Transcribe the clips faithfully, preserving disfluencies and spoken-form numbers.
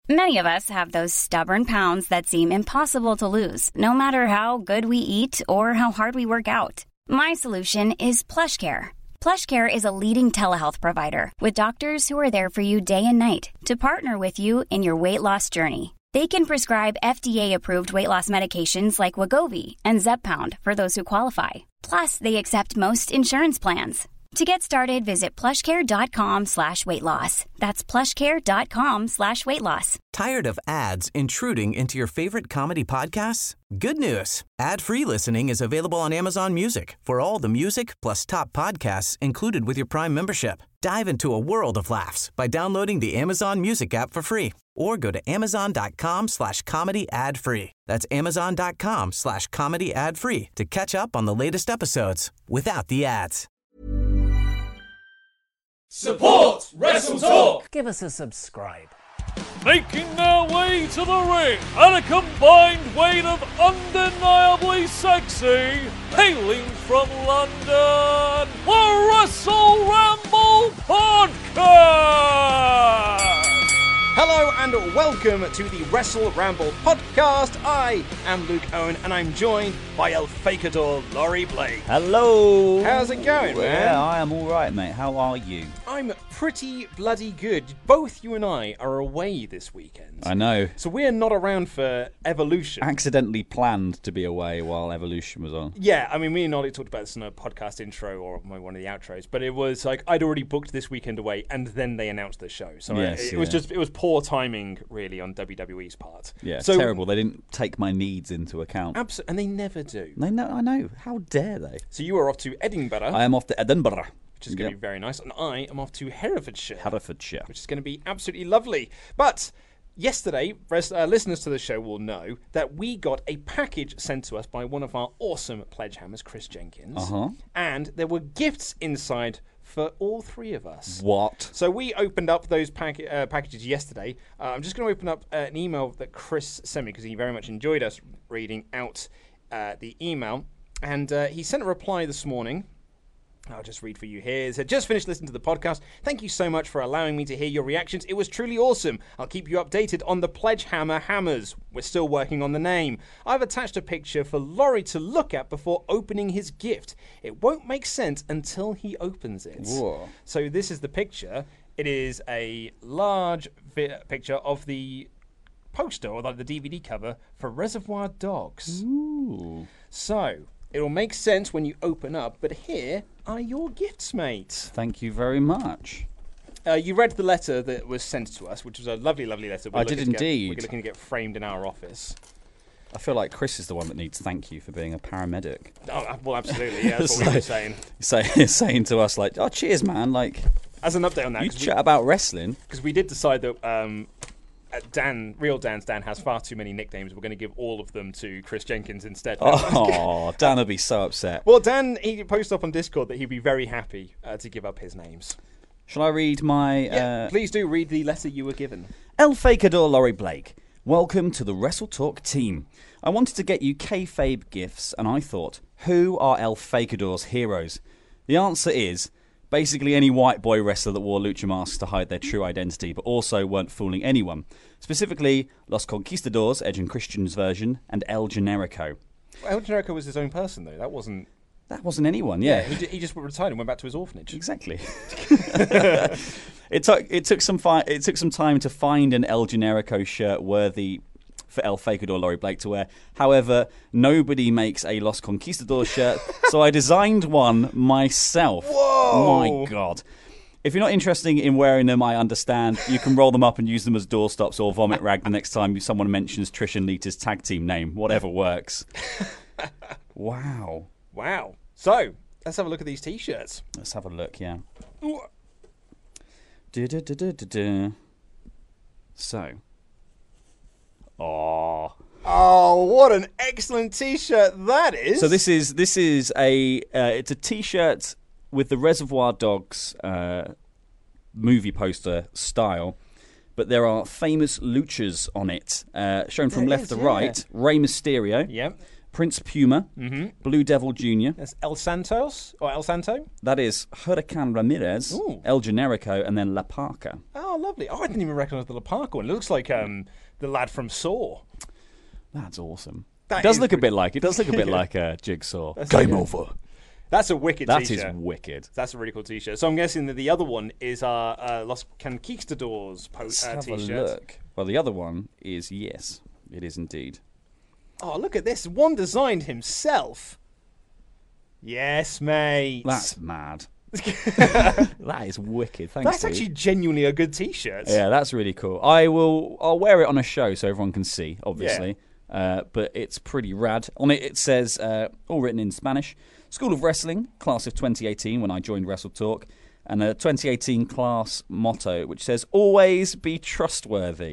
Many of us have those stubborn pounds that seem impossible to lose, no matter how good we eat or how hard we work out. My solution is PlushCare. PlushCare is a leading telehealth provider with doctors who are there for you day and night to partner with you in your weight loss journey. They can prescribe F D A-approved weight loss medications like Wegovy and Zepbound for those who qualify. Plus, they accept most insurance plans. To get started, visit plushcare.com slash weight loss. That's plushcare.com slash weight loss. Tired of ads intruding into your favorite comedy podcasts? Good news. Ad-free listening is available on Amazon Music for all the music plus top podcasts included with your Prime membership. Dive into a world of laughs by downloading the Amazon Music app for free or go to amazon.com slash comedy ad free. That's amazon.com slash comedy ad free to catch up on the latest episodes without the ads. Support Wrestle Talk! Give us a subscribe. Making their way to the ring at a combined weight of undeniably sexy, hailing from London, the Wrestle Ramble Podcast! Hello and welcome to the Wrestle Ramble Podcast. I am Luke Owen and I'm joined by El Fakador Laurie Blake. Hello! How's it going, well, man? Yeah, I am alright, mate. How are you? I'm pretty bloody good. Both you and I are away this weekend. I know. So we're not around for Evolution. Accidentally planned to be away while Evolution was on. Yeah, I mean, me and Ollie talked about this in a podcast intro or one of the outros, but it was like I'd already booked this weekend away and then they announced the show. So yes, it, it yeah. was just, it was poor timing, really, on W W E's part. Yeah, so, terrible. They didn't take my needs into account. Absolutely, and they never do. They know, I know. How dare they? So you are off to Edinburgh. I am off to Edinburgh. Which is going to yep. be very nice. And I am off to Herefordshire. Herefordshire. Which is going to be absolutely lovely. But yesterday, uh, listeners to the show will know that we got a package sent to us by one of our awesome Pledgehammers, Chris Jenkins. Uh-huh. And there were gifts inside for all three of us. What? So we opened up those pack- uh, packages yesterday. Uh, I'm just going to open up uh, an email that Chris sent me because he very much enjoyed us reading out uh, the email. And uh, he sent a reply this morning. I'll just read for you here. It said, just finished listening to the podcast. Thank you so much for allowing me to hear your reactions. It was truly awesome. I'll keep you updated on the Pledgehammer Hammers. We're still working on the name. I've attached a picture for Laurie to look at before opening his gift. It won't make sense until he opens it. Whoa. So this is the picture. It is a large vi- picture of the poster, or like the D V D cover, for Reservoir Dogs. Ooh. So it'll make sense when you open up, but here are your gifts, mate. Thank you very much. Uh, you read the letter that was sent to us, which was a lovely, lovely letter. We're I did looking to get- indeed. We're looking to get framed in our office. I feel like Chris is the one that needs thank you for being a paramedic. Oh, well, absolutely. Yeah, that's what we were saying. Say, saying to us, like, oh, cheers, man. Like, As an update on that, you 'cause chat we, about wrestling. because we did decide that um, uh, Dan, real Dan's Dan, has far too many nicknames. We're going to give all of them to Chris Jenkins instead. Oh, Dan will be so upset. Well, Dan, he posted up on Discord that he'd be very happy uh, to give up his names. Shall I read my... Yeah, uh, please do read the letter you were given. El Fakador Laurie Blake, welcome to the Wrestle Talk team. I wanted to get you kayfabe gifts, and I thought, who are El Fakador's heroes? The answer is basically any white boy wrestler that wore lucha masks to hide their true identity, but also weren't fooling anyone. Specifically, Los Conquistadors, Edge and Christian's version, and El Generico. Well, El Generico was his own person, though. That wasn't... That wasn't anyone, yeah. He, d- he just retired and went back to his orphanage. Exactly. it took it took some fi- it took some time to find an El Generico shirt worthy for El Fakador Laurie Blake to wear. However, nobody makes a Los Conquistadors shirt, so I designed one myself. Whoa! My God. If you're not interested in wearing them, I understand. You can roll them up and use them as doorstops or vomit rag the next time someone mentions Trish and Lita's tag team name. Whatever works. Wow. Wow. So, let's have a look at these T-shirts. Let's have a look, yeah. Ooh. Du-du-du-du-du-du. So. Oh. Oh, what an excellent T-shirt that is. So this is this is a uh, it's a T-shirt with the Reservoir Dogs uh, movie poster style, but there are famous luchas on it, uh, shown from There left is, to yeah. right. Rey Mysterio, Yep. Prince Puma, Mm-hmm. Blue Devil Junior That's El Santos or El Santo. That is Huracan Ramirez, Ooh. El Generico, and then La Parca. Oh, lovely. Oh, I didn't even recognise the La Parca one. It looks like um, the lad from Saw. That's awesome. That it does is look a pretty- bit like it does look a bit like a Jigsaw. That's Game like- over. That's a wicked That is t-shirt. wicked. That's a really cool t-shirt. So I'm guessing that the other one is our uh, Los Conquistadors po- Let's uh, have t-shirt. a look. Well, the other one is yes, it is indeed. Oh, look at this. One designed himself. Yes, mate. That's mad. That is wicked. Thanks. That's dude. actually genuinely a good t-shirt. Yeah, that's really cool. I will. I'll wear it on a show so everyone can see, obviously. Uh, but it's pretty rad. On it, it says, uh, all written in Spanish: School of Wrestling, class of twenty eighteen. When I joined Wrestle Talk, and a twenty eighteen class motto which says, "Always be trustworthy."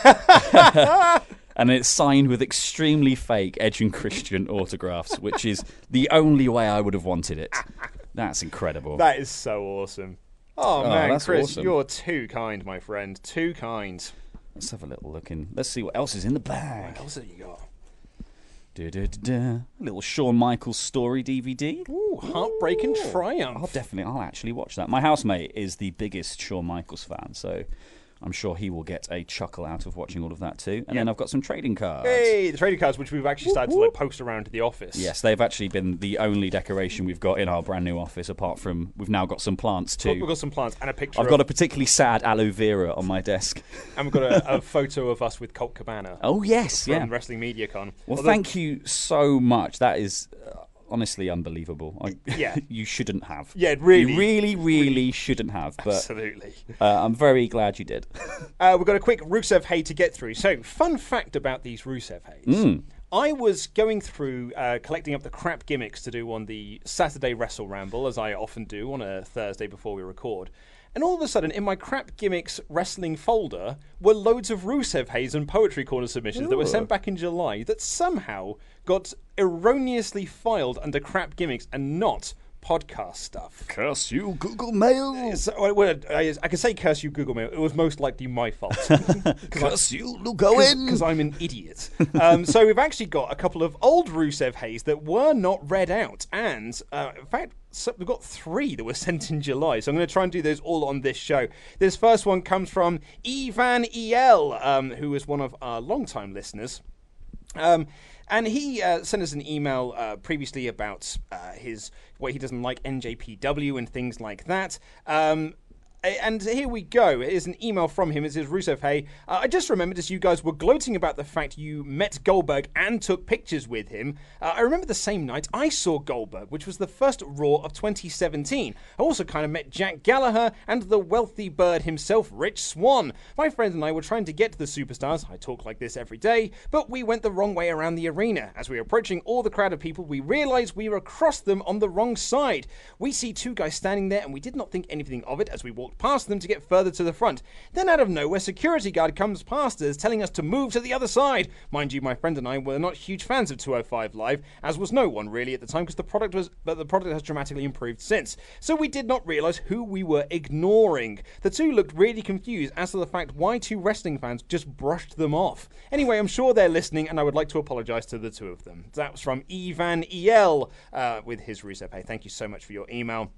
And it's signed with extremely fake Edge and Christian autographs, which is the only way I would have wanted it. That's incredible. That is so awesome. Oh, Oh, man, that's Chris, awesome. you're too kind, my friend. Too kind. Let's have a little look in. Let's see what else is in the bag. What else have you got? Da-da-da-da. A little Shawn Michaels story D V D. Ooh, Heartbreak and Triumph. I'll definitely, I'll actually watch that. My housemate is the biggest Shawn Michaels fan, so I'm sure he will get a chuckle out of watching all of that too. And then I've got some trading cards. Hey, the trading cards, which we've actually started to like post around to the office. Yes, they've actually been the only decoration we've got in our brand new office, apart from we've now got some plants too. We've got some plants and a picture. I've of, got a particularly sad aloe vera on my desk. and we've got a, a photo of us with Colt Cabana. Oh yes, from yeah. Wrestling Media Con. Well, Although- thank you so much. That is uh, honestly unbelievable. I, Yeah. you shouldn't have. Yeah, really. You really, really shouldn't have. But Absolutely. uh, I'm very glad you did. Uh, we've got a quick Rusev Hay to get through. So, fun fact about these Rusev Hays. Mm. I was going through uh, collecting up the crap gimmicks to do on the Saturday Wrestle Ramble, as I often do on a Thursday before we record. And all of a sudden, in my crap gimmicks wrestling folder were loads of Rusev Hays and Poetry Corner submissions that were sent back in July that somehow got erroneously filed under crap gimmicks and not podcast stuff. Curse you, Google Mail. So, I, well, I, I can say curse you, Google Mail. It was most likely my fault. Curse you, Lugoin. Because I'm an idiot. Um, so we've actually got a couple of old Rusev Hays that were not read out. And, uh, in fact, so we've got three that were sent in July. So I'm going to try and do those all on this show. This first one comes from Ivan E L, um, who is one of our long-time listeners. Um, and he uh, sent us an email uh, previously about uh, his why he doesn't like N J P W and things like that. Um, and here we go. Here's an email from him. It says, Rusev, hey, uh, I just remembered as you guys were gloating about the fact you met Goldberg and took pictures with him. Uh, I remember the same night I saw Goldberg, which was the first Raw of twenty seventeen. I also kind of met Jack Gallagher and the wealthy bird himself, Rich Swann. My friend and I were trying to get to the superstars. I talk like this every day, but we went the wrong way around the arena. As we were approaching all the crowd of people, we realized we were across them on the wrong side. We see two guys standing there, and we did not think anything of it as we walked past them to get further to the front. Then out of nowhere, security guard comes past us, telling us to move to the other side. Mind you, my friend and I were not huge fans of two oh five Live, as was no one really at the time, because the product was, but the product has dramatically improved since. So we did not realize who we were ignoring. The two looked really confused as to the fact why two wrestling fans just brushed them off. Anyway, I'm sure they're listening, and I would like to apologize to the two of them. That was from Ivan E L uh, with his Rusev. Hey, thank you so much for your email.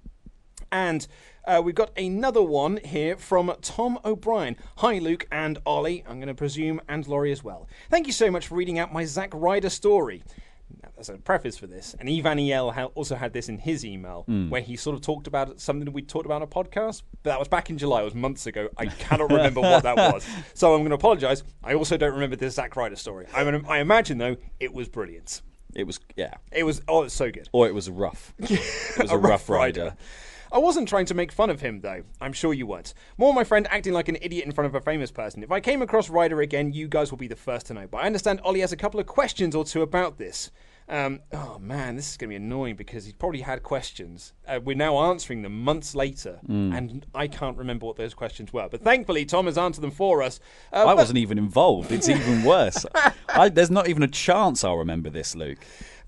And uh, we've got another one here from Tom O'Brien. Hi, Luke and Ollie. I'm going to presume, and Laurie as well. Thank you so much for reading out my Zack Ryder story. Now, as a preface for this, and Ivan E L ha- also had this in his email, mm. where he sort of talked about something that we talked about on a podcast. But that was back in July. It was months ago. I cannot remember what that was. So I'm going to apologise. I also don't remember this Zack Ryder story. I, mean, I imagine, though, it was brilliant. It was, yeah. It was, oh, it was so good. Or it was rough. It was a, a rough, rough rider. rider. I wasn't trying to make fun of him, though. I'm sure you weren't. More my friend acting like an idiot in front of a famous person. If I came across Ryder again, you guys will be the first to know. But I understand Ollie has a couple of questions or two about this. Um, oh, man, this is going to be annoying because he's probably had questions. Uh, we're now answering them months later, mm. and I can't remember what those questions were. But thankfully, Tom has answered them for us. Uh, I but... wasn't even involved. It's even worse. I, there's not even a chance I'll remember this, Luke.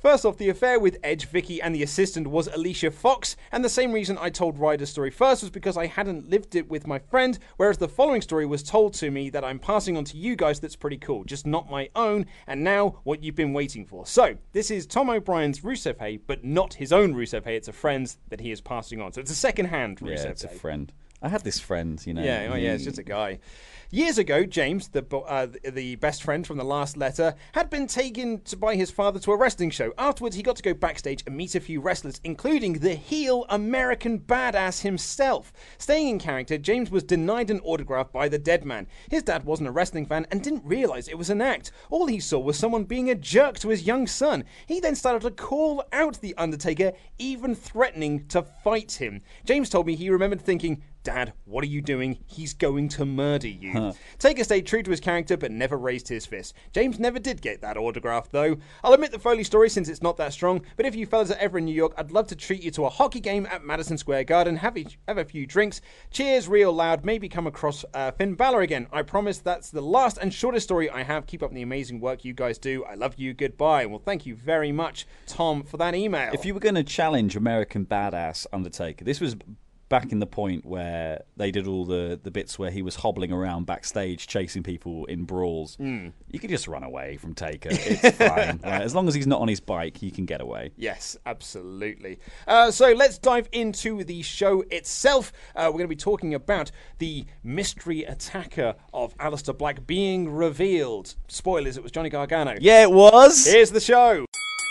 First off, the affair with Edge, Vicky, and the assistant was Alicia Fox, and the same reason I told Ryder's story first was because I hadn't lived it with my friend, whereas the following story was told to me that I'm passing on to you guys that's pretty cool, just not my own, and now what you've been waiting for. So, this is Tom O'Brien's Rusev Hay, but not his own Rusev Hay, it's a friend's that he is passing on. So it's a second-hand Rusev Hay. Yeah, it's a friend. I had this friend, you know. Yeah, oh yeah, it's just a guy. Years ago, James, the uh, the best friend from the last letter, had been taken to, by his father to a wrestling show. Afterwards, he got to go backstage and meet a few wrestlers, including the heel American Badass himself. Staying in character, James was denied an autograph by the dead man. His dad wasn't a wrestling fan and didn't realize it was an act. All he saw was someone being a jerk to his young son. He then started to call out The Undertaker, even threatening to fight him. James told me he remembered thinking, Dad, what are you doing? He's going to murder you. Huh. Taker stayed true to his character, but never raised his fist. James never did get that autograph, though. I'll admit the Foley story since it's not that strong, but if you fellas are ever in New York, I'd love to treat you to a hockey game at Madison Square Garden, have, each, have a few drinks, cheers real loud, maybe come across uh, Finn Balor again. I promise that's the last and shortest story I have. Keep up the amazing work you guys do. I love you. Goodbye. Well, thank you very much, Tom, for that email. If you were going to challenge American Badass Undertaker, this was back in the point where they did all the, the bits where he was hobbling around backstage chasing people in brawls. Mm. You could just run away from Taker. It's fine. Right? As long as he's not on his bike, he can get away. Yes, absolutely. Uh, so let's dive into the show itself. Uh, we're going to be talking about the mystery attacker of Aleister Black being revealed. Spoilers, it was Johnny Gargano. Yeah, it was. Here's the show.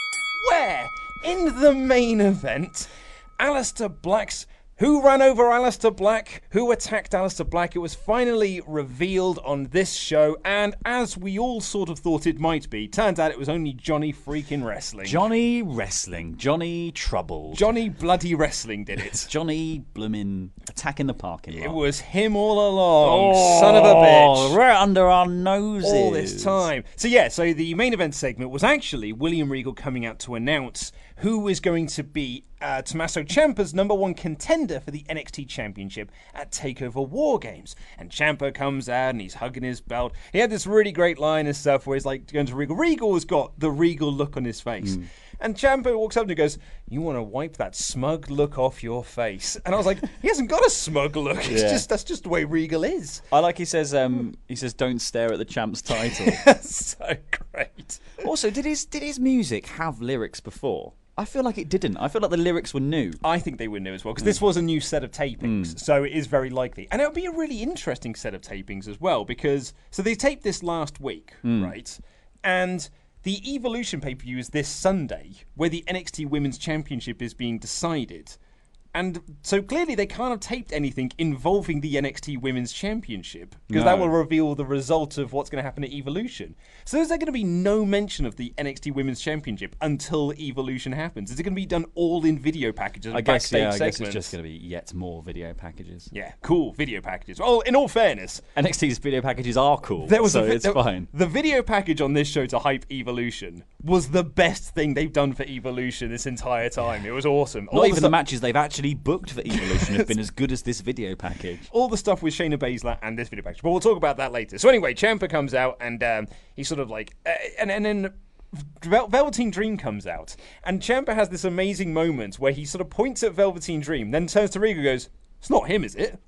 Where, in the main event, Aleister Black's Who ran over Aleister Black? Who attacked Aleister Black? It was finally revealed on this show, and as we all sort of thought it might be, turns out it was only Johnny freaking Wrestling. Johnny Wrestling. Johnny Trouble. Johnny Bloody Wrestling did it. Johnny bloomin' attacking the parking lot. It was him all along, oh, son of a bitch. Right under our noses. All this time. So yeah, so the main event segment was actually William Regal coming out to announce who is going to be uh, Tommaso Ciampa's number one contender for the N X T Championship at TakeOver War Games. And Ciampa comes out and he's hugging his belt. He had this really great line and stuff where he's like going to Regal. Regal has got the Regal look on his face. Mm. And Ciampa walks up and he goes, you want to wipe that smug look off your face? And I was like, he hasn't got a smug look. It's yeah. just That's just the way Regal is. I like he says, um, he says, don't stare at the champ's title. So great. Also, did his did his music have lyrics before? I feel like it didn't. I feel like the lyrics were new. I think they were new as well, because mm. this was a new set of tapings, mm. so it is very likely. And it would be a really interesting set of tapings as well, because... So they taped this last week, mm. right? And the Evolution pay-per-view is this Sunday, where the N X T Women's Championship is being decided. And so clearly they can't have taped anything involving the N X T Women's Championship, because no. that will reveal the result of what's going to happen at Evolution. So is there going to be no mention of the N X T Women's Championship until Evolution happens? Is it going to be done all in video packages? I guess, yeah, I segments? guess it's just going to be yet more video packages. Yeah, cool video packages. Well, in all fairness, N X T's video packages are cool, there was so a vi- it's there, fine. The video package on this show to hype Evolution was the best thing they've done for Evolution this entire time. It was awesome. Not all even the, the matches they've actually booked for Evolution have been as good as this video package. All the stuff with Shayna Baszler and this video package. But we'll talk about that later. So anyway, Ciampa comes out and um, he's sort of like... Uh, and, and then... Vel- Velveteen Dream comes out. And Ciampa has this amazing moment where he sort of points at Velveteen Dream, then turns to Regal and goes... It's not him, is it?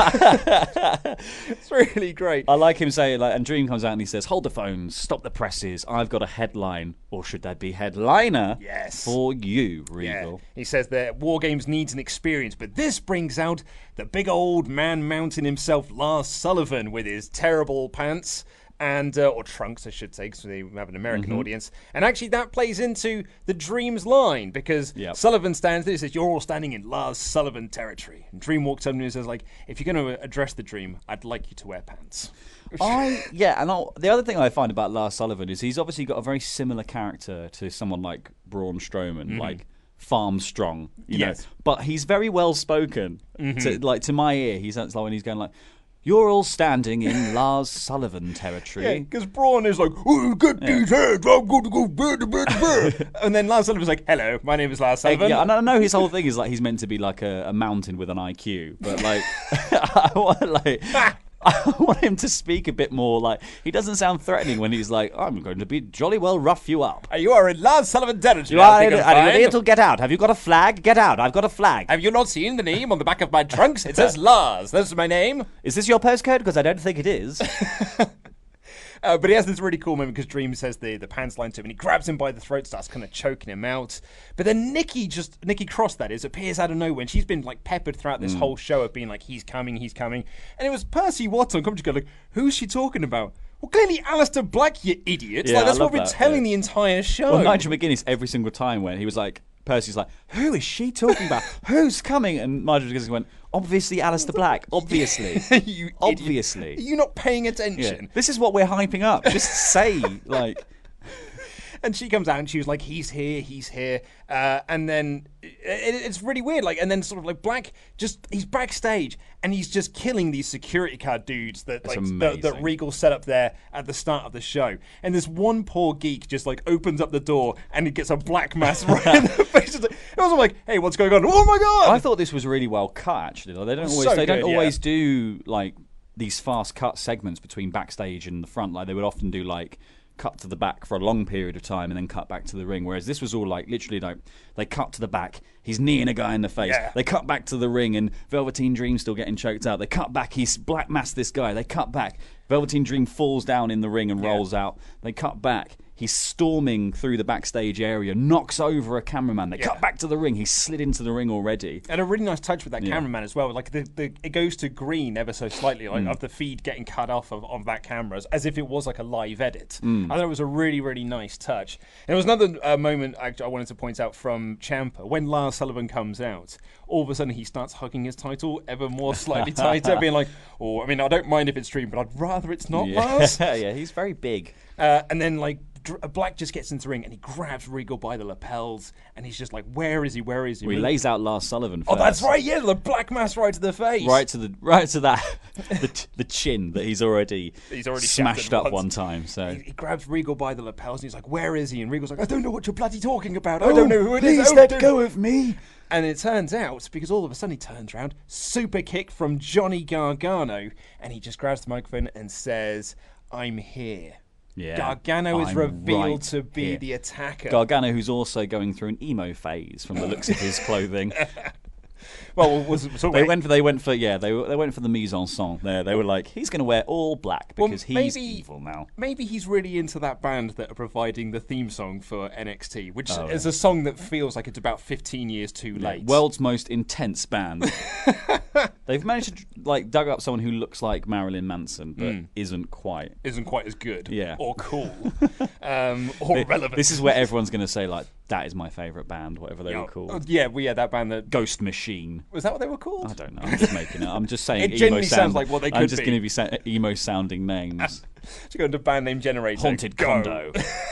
It's really great. I like him saying, like, and Dream comes out and he says, hold the phones, stop the presses, I've got a headline, or should that be headliner, yes. for you, Regal. Yeah. He says that War Games needs an experience, but this brings out the big old man mountain himself, Lars Sullivan, with his terrible pants. And uh, or trunks, I should say, because we have an American mm-hmm. audience. And actually, that plays into the Dream's line, because yep. Sullivan stands there and says, "You're all standing in Lars Sullivan territory." And Dream walks up and says, "Like, if you're going to address the Dream, I'd like you to wear pants." I yeah, and I'll, the other thing I find about Lars Sullivan is he's obviously got a very similar character to someone like Braun Strowman, mm-hmm. like farm strong, you yes. know. But he's very well spoken. Mm-hmm. To, like to my ear, he's like when he's going like. You're all standing in Lars Sullivan territory. Yeah, because Braun is like, oh, get yeah. these heads, I'm going to go bed, bed, bed. And then Lars Sullivan's like, hello, my name is Lars Sullivan. Yeah, and I know his whole thing is like he's meant to be like a, a mountain with an I Q, but like, I want like, I want him to speak a bit more like he doesn't sound threatening when he's like, I'm going to be jolly well rough you up. You are in Lars Sullivan territory. You are in, are you able to get out? Have you got a flag? Get out. I've got a flag. Have you not seen the name on the back of my trunks? It says Lars. That's my name. Is this your postcode? Because I don't think it is. Uh, but he has this really cool moment because Dream says the, the pants line to him and he grabs him by the throat, starts kind of choking him out. But then Nikki just, Nikki Cross that is, appears out of nowhere and she's been like peppered throughout this mm. whole show of being like, he's coming, he's coming. And it was Percy Watts on commentary going like, who's she talking about? Well, clearly Alistair Black, you idiot. Yeah, like, that's I what we've been that, telling yeah. the entire show. Well, Nigel McGuinness every single time when he was like, Percy's like, who is she talking about? Who's coming? And Nigel McGuinness went, obviously Alistair Black. Obviously. you Obviously. Idiot. Are you not paying attention? Yeah. This is what we're hyping up. Just say, like... And she comes out and she was like, he's here, he's here. Uh, and then it, it's really weird. Like, and then sort of like Black just, he's backstage and he's just killing these security guard dudes that like that, that Regal set up there at the start of the show. And this one poor geek just like opens up the door and he gets a black mass right in the face. It was like, hey, what's going on? Oh my God. I thought this was really well cut, actually. They don't always, so they good, don't always yeah. do like these fast cut segments between backstage and the front. Like they would often do like cut to the back for a long period of time and then cut back to the ring, whereas this was all like literally like they cut to the back, he's kneeing a guy in the face, yeah. they cut back to the ring and Velveteen Dream still getting choked out, they cut back, he's black masked this guy, they cut back, Velveteen Dream falls down in the ring and yeah. rolls out, they cut back, he's storming through the backstage area, knocks over a cameraman. They yeah. cut back to the ring. He's slid into the ring already. And a really nice touch with that yeah. cameraman as well. Like the, the it goes to green ever so slightly, like mm. of the feed getting cut off of, of that camera, as if it was like a live edit. Mm. I thought it was a really, really nice touch. And there was another uh, moment I, I wanted to point out from Ciampa. When Lars Sullivan comes out, all of a sudden he starts hugging his title ever more slightly tighter, being like, oh, I mean, I don't mind if it's Dream, but I'd rather it's not yeah. Lars. yeah, he's very big. Uh, and then, like, Black just gets into the ring and he grabs Regal by the lapels and he's just like, where is he, where is he? Well, he lays out Lars Sullivan first. Oh, that's right, yeah, the black mass right to the face. Right to the right to that the, the chin that he's already, he's already smashed up once. one time. So he, he grabs Regal by the lapels and he's like, where is he? And Regal's like, I don't know what you're bloody talking about. I don't know who it please is. Please let oh, go of me. And it turns out, because all of a sudden he turns around, super kick from Johnny Gargano, and he just grabs the microphone and says, I'm here. Yeah, Gargano is I'm revealed right to be here. the attacker. Gargano, who's also going through an emo phase from the looks of his clothing. Well, was, was they went for they went for yeah they they went for the mise en scène. There, they were like, he's going to wear all black because well, he's maybe, evil now. Maybe he's really into that band that are providing the theme song for N X T, which oh, is yeah. a song that feels like it's about fifteen years too yeah, late. World's most intense band. They've managed to like dug up someone who looks like Marilyn Manson but mm. isn't quite isn't quite as good yeah. or cool um, or relevant. This is where everyone's going to say like, that is my favourite band, whatever they yeah. were called. Uh, yeah, well, yeah, that band that Ghost Machine. Was that what they were called? I don't know. I'm just making it. I'm just saying. It emo genuinely sound, sounds like what they could I'm just be. going to be sa- emo sounding names. To go into band name generator. Haunted Go. Condo.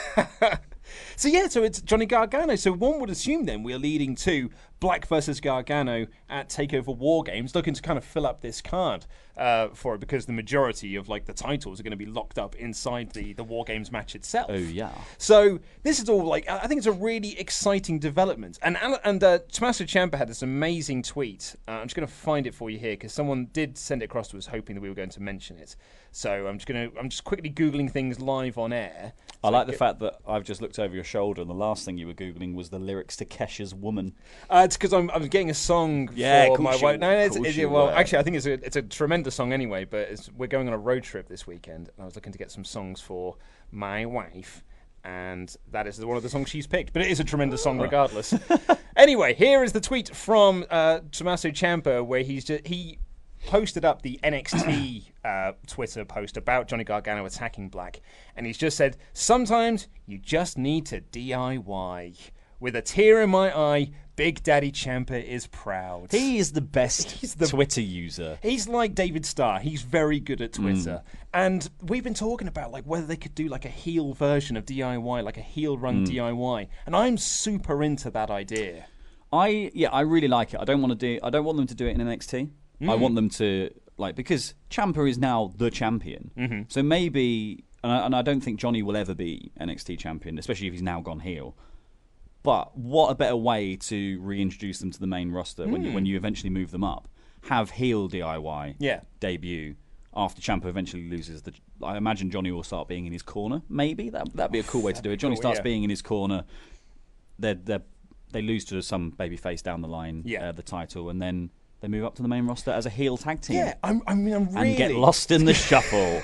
So yeah, so it's Johnny Gargano. So one would assume then we're leading to Black versus Gargano at TakeOver War Games, looking to kind of fill up this card uh, for it because the majority of like the titles are going to be locked up inside the the War Games match itself. Oh yeah. So this is all like I think it's a really exciting development. And and uh, Tommaso Ciampa had this amazing tweet. Uh, I'm just going to find it for you here because someone did send it across to us, hoping that we were going to mention it. So I'm just going to I'm just quickly googling things live on air. I so like I the fact that I've just looked over your shoulder and the last thing you were googling was the lyrics to Kesha's Woman. Uh, it's because I'm I'm getting a song yeah, for cool my you, wife. No, it's, cool it's, you well, were. actually, I think it's a it's a tremendous song anyway. But it's, we're going on a road trip this weekend, and I was looking to get some songs for my wife, and that is one of the songs she's picked. But it is a tremendous song regardless. Anyway, here is the tweet from uh, Tommaso Ciampa where he's just, he posted up the N X T uh, Twitter post about Johnny Gargano attacking Black, and he's just said, "Sometimes you just need to D I Y." With a tear in my eye, Big Daddy Ciampa is proud. He is the best He's the, Twitter user. He's like David Starr. He's very good at Twitter. Mm. And we've been talking about like whether they could do like a heel version of D I Y, like a heel run Mm. D I Y. And I'm super into that idea. I yeah, I really like it. I don't want to do I don't want them to do it in N X T. Mm. I want them to like because Ciampa is now the champion. Mm-hmm. Mm. So maybe and I, and I don't think Johnny will ever be N X T champion, especially if he's now gone heel. But what a better way to reintroduce them to the main roster mm. when you when you eventually move them up. Have heel D I Y yeah. debut. after Ciampa eventually loses, the, I imagine Johnny will start being in his corner. Maybe that that'd be a cool way to do it. Johnny cool, starts yeah. being in his corner. They're, they're, they lose to some babyface down the line, yeah. uh, the title, and then they move up to the main roster as a heel tag team. Yeah, I'm, I mean, I'm really... And get lost in the shuffle.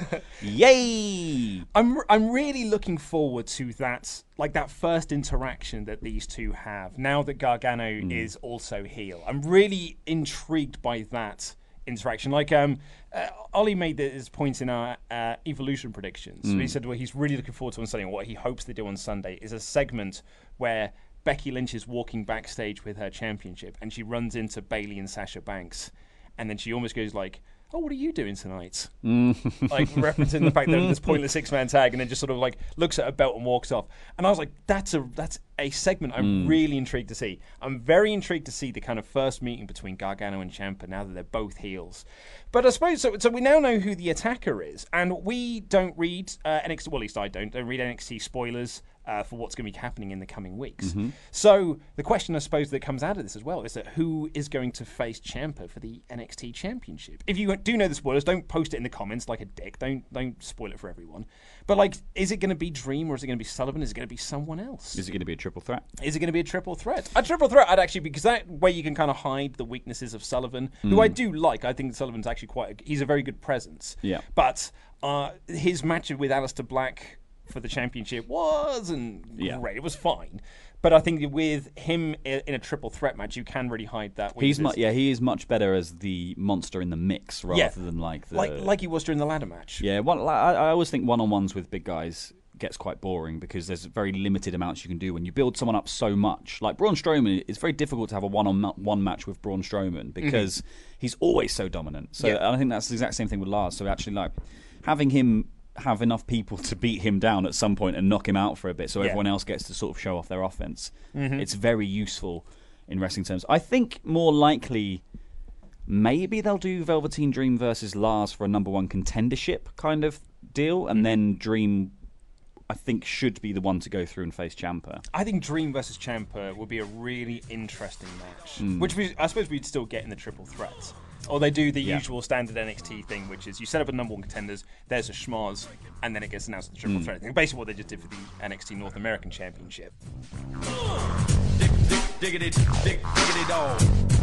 Yay! I'm I'm really looking forward to that, like that first interaction that these two have, now that Gargano mm. is also heel. I'm really intrigued by that interaction. Like, um, uh, Ollie made this point in our uh, Evolution predictions. Mm. He said what he's really looking forward to on Sunday, and what he hopes they do on Sunday is a segment where Becky Lynch is walking backstage with her championship, and she runs into Bayley and Sasha Banks, and then she almost goes like, "Oh, what are you doing tonight?" Mm. Like referencing the fact that this pointless six-man tag, and then just sort of like looks at her belt and walks off. And I was like, "That's a that's a segment I'm mm. really intrigued to see." I'm very intrigued to see the kind of first meeting between Gargano and Ciampa now that they're both heels. But I suppose so. So we now know who the attacker is, and we don't read uh, N X T. Well, at least I don't. Don't read N X T spoilers. Uh, for what's going to be happening in the coming weeks. Mm-hmm. So the question, I suppose, that comes out of this as well is that who is going to face Ciampa for the N X T Championship? If you do know the spoilers, don't post it in the comments like a dick. Don't don't spoil it for everyone. But like, is it going to be Dream or is it going to be Sullivan? Is it going to be someone else? Is it going to be a triple threat? Is it going to be a triple threat? A triple threat, I'd actually, because that way you can kind of hide the weaknesses of Sullivan, mm. who I do like. I think Sullivan's actually quite, a, he's a very good presence. Yeah. But uh, his match with Aleister Black for the championship wasn't yeah. great. It was fine. But I think with him in a triple threat match, you can really hide that. He's mu- yeah, he is much better as the monster in the mix rather yeah. than like the... Like like he was during the ladder match. Yeah, one, I, I always think one-on-ones with big guys gets quite boring because there's very limited amounts you can do when you build someone up so much. Like Braun Strowman, it's very difficult to have a one-on-one match with Braun Strowman because mm-hmm. he's always so dominant. So yeah. I think that's the exact same thing with Lars. So actually, like having him have enough people to beat him down at some point and knock him out for a bit so yeah. everyone else gets to sort of show off their offense. Mm-hmm. It's very useful in wrestling terms. I think more likely maybe they'll do Velveteen Dream versus Lars for a number one contendership kind of deal, and then Dream I think should be the one to go through and face Ciampa. I think Dream versus Ciampa would be a really interesting match, mm. which we, I suppose we'd still get in the triple threat. Or they do the yeah. usual standard N X T thing, which is you set up a number one contenders, there's a schmoz, and then it gets announced at the triple mm. threat thing. Basically what they just did for the N X T North American Championship. Dig, dig, diggity, dig, diggity dog.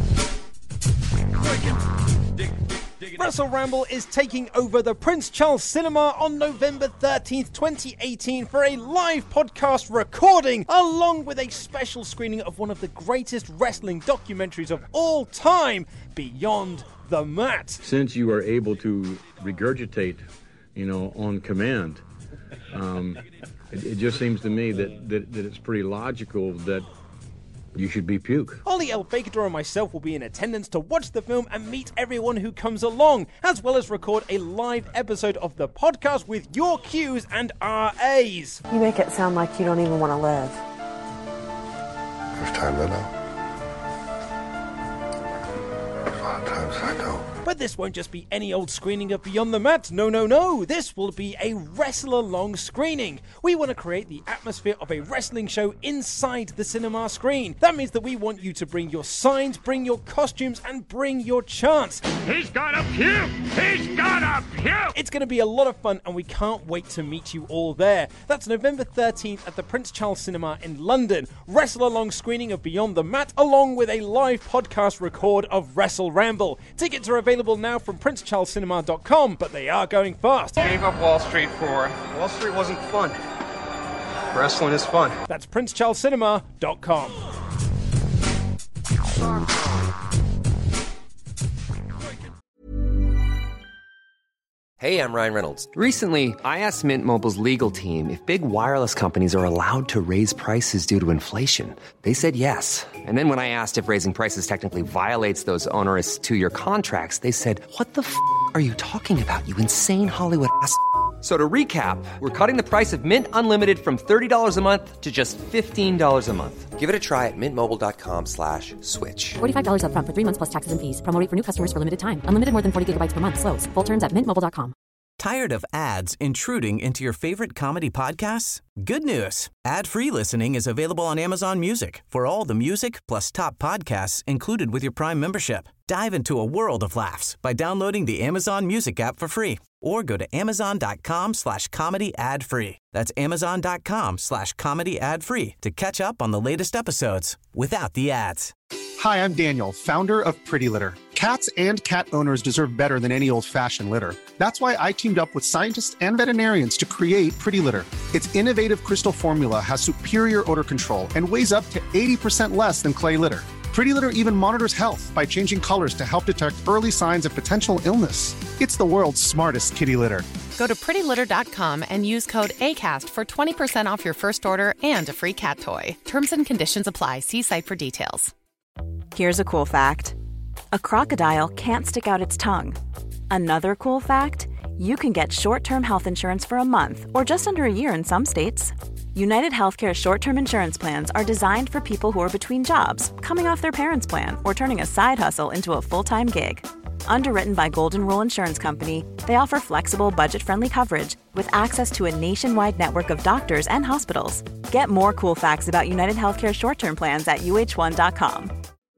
Wrestle Ramble is taking over the Prince Charles Cinema on November thirteenth, twenty eighteen for a live podcast recording along with a special screening of one of the greatest wrestling documentaries of all time, Beyond the Mat. Since you are able to regurgitate, you know, on command, um, it, it just seems to me that, that, that it's pretty logical that you should be puke. Ollie El Fakador and myself will be in attendance to watch the film and meet everyone who comes along, as well as record a live episode of the podcast with your Qs and R As. You make it sound like you don't even want to live. First time I know. A lot of times I don't. But this won't just be any old screening of Beyond the Mat. No, no, no. This will be a wrestle-along screening. We want to create the atmosphere of a wrestling show inside the cinema screen. That means that we want you to bring your signs, bring your costumes, and bring your chants. He's got a puke! He's got a puke! It's going to be a lot of fun, and we can't wait to meet you all there. That's November thirteenth at the Prince Charles Cinema in London. Wrestle-along screening of Beyond the Mat, along with a live podcast record of Wrestle Ramble. Tickets are available now from prince charles cinema dot com, but they are going fast. Gave up Wall Street for Wall Street wasn't fun. Wrestling is fun. That's prince charles cinema dot com. Hey, I'm Ryan Reynolds. Recently, I asked Mint Mobile's legal team if big wireless companies are allowed to raise prices due to inflation. They said yes. And then when I asked if raising prices technically violates those onerous two-year contracts, they said, "What the f*** are you talking about, you insane Hollywood ass f- So to recap, we're cutting the price of Mint Unlimited from thirty dollars a month to just fifteen dollars a month. Give it a try at mintmobile.com slash switch. forty-five dollars up front for three months plus taxes and fees. Promo rate for new customers for limited time. Unlimited more than forty gigabytes per month. Slows full terms at mint mobile dot com. Tired of ads intruding into your favorite comedy podcasts? Good news. Ad-free listening is available on Amazon Music for all the music plus top podcasts included with your Prime membership. Dive into a world of laughs by downloading the Amazon Music app for free or go to amazon.com slash comedy ad free. That's amazon.com slash comedy ad free to catch up on the latest episodes without the ads. Hi, I'm Daniel, founder of Pretty Litter. Cats and cat owners deserve better than any old-fashioned litter. That's why I teamed up with scientists and veterinarians to create Pretty Litter. Its innovative crystal formula has superior odor control and weighs up to eighty percent less than clay litter. Pretty Litter even monitors health by changing colors to help detect early signs of potential illness. It's the world's smartest kitty litter. Go to pretty litter dot com and use code ACAST for twenty percent off your first order and a free cat toy. Terms and conditions apply. See site for details. Here's a cool fact. A crocodile can't stick out its tongue. Another cool fact, you can get short-term health insurance for a month or just under a year in some states. United Healthcare short-term insurance plans are designed for people who are between jobs, coming off their parents' plan, or turning a side hustle into a full-time gig. Underwritten by Golden Rule Insurance Company, they offer flexible, budget-friendly coverage with access to a nationwide network of doctors and hospitals. Get more cool facts about United Healthcare short-term plans at U H one dot com.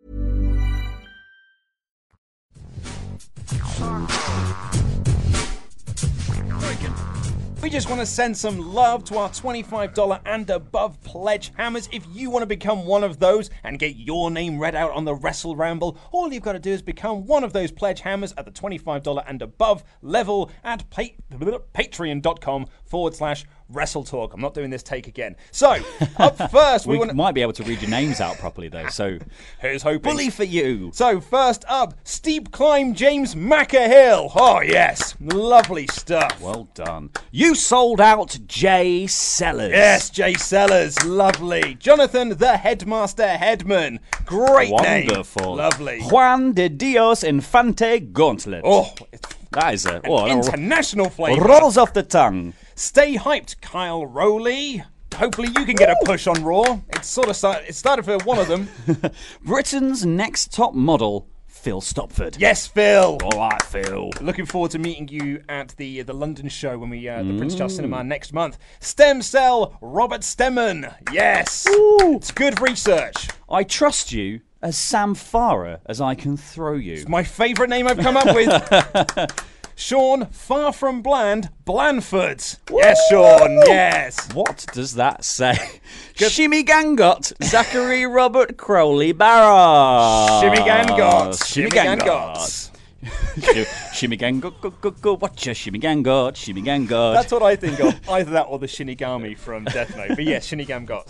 We just want to send some love to our twenty-five dollars and above pledge hammers. If you want to become one of those and get your name read out on the Wrestle Ramble, all you've got to do is become one of those pledge hammers at the twenty-five dollars and above level at pa- patreon.com forward slash Wrestle Talk. I'm not doing this take again. So, up first, we, we want might be able to read your names out properly, though. So, here's hoping. Bully for you. So, first up, Steep Climb James Maccahill. Oh, yes. Lovely stuff. Well done. You sold out Jay Sellers. Yes, Jay Sellers. Lovely. Jonathan, the Headmaster Headman. Great name. Wonderful. Lovely. Juan de Dios Infante Gauntlet. Oh, it's that is a an oh, international flavour. Rolls off the tongue. Stay hyped, Kyle Rowley. Hopefully you can get a push on Raw. It's sort of start, it started for one of them. Britain's next top model, Phil Stopford. Yes, Phil. All right, Phil. Looking forward to meeting you at the the London show when we uh, the mm. Prince Charles Cinema next month. Stem Cell Robert Stemmen. Yes. Ooh. It's good research. I trust you as Sam Farah as I can throw you. It's my favourite name I've come up with. Sean, far from bland, Blandford. Woo! Yes, Sean, yes. What does that say? Good. Shimmy Gangot, Zachary Robert Crowley Barra. Shimmy Gangot. Shimmy Gangot. Shimmy Gangot, go, go, go, watch your Shimmy Gangot, Shimmy Gangot. That's what I think of. Either that or the Shinigami from Death Note. But yes, Shinigami.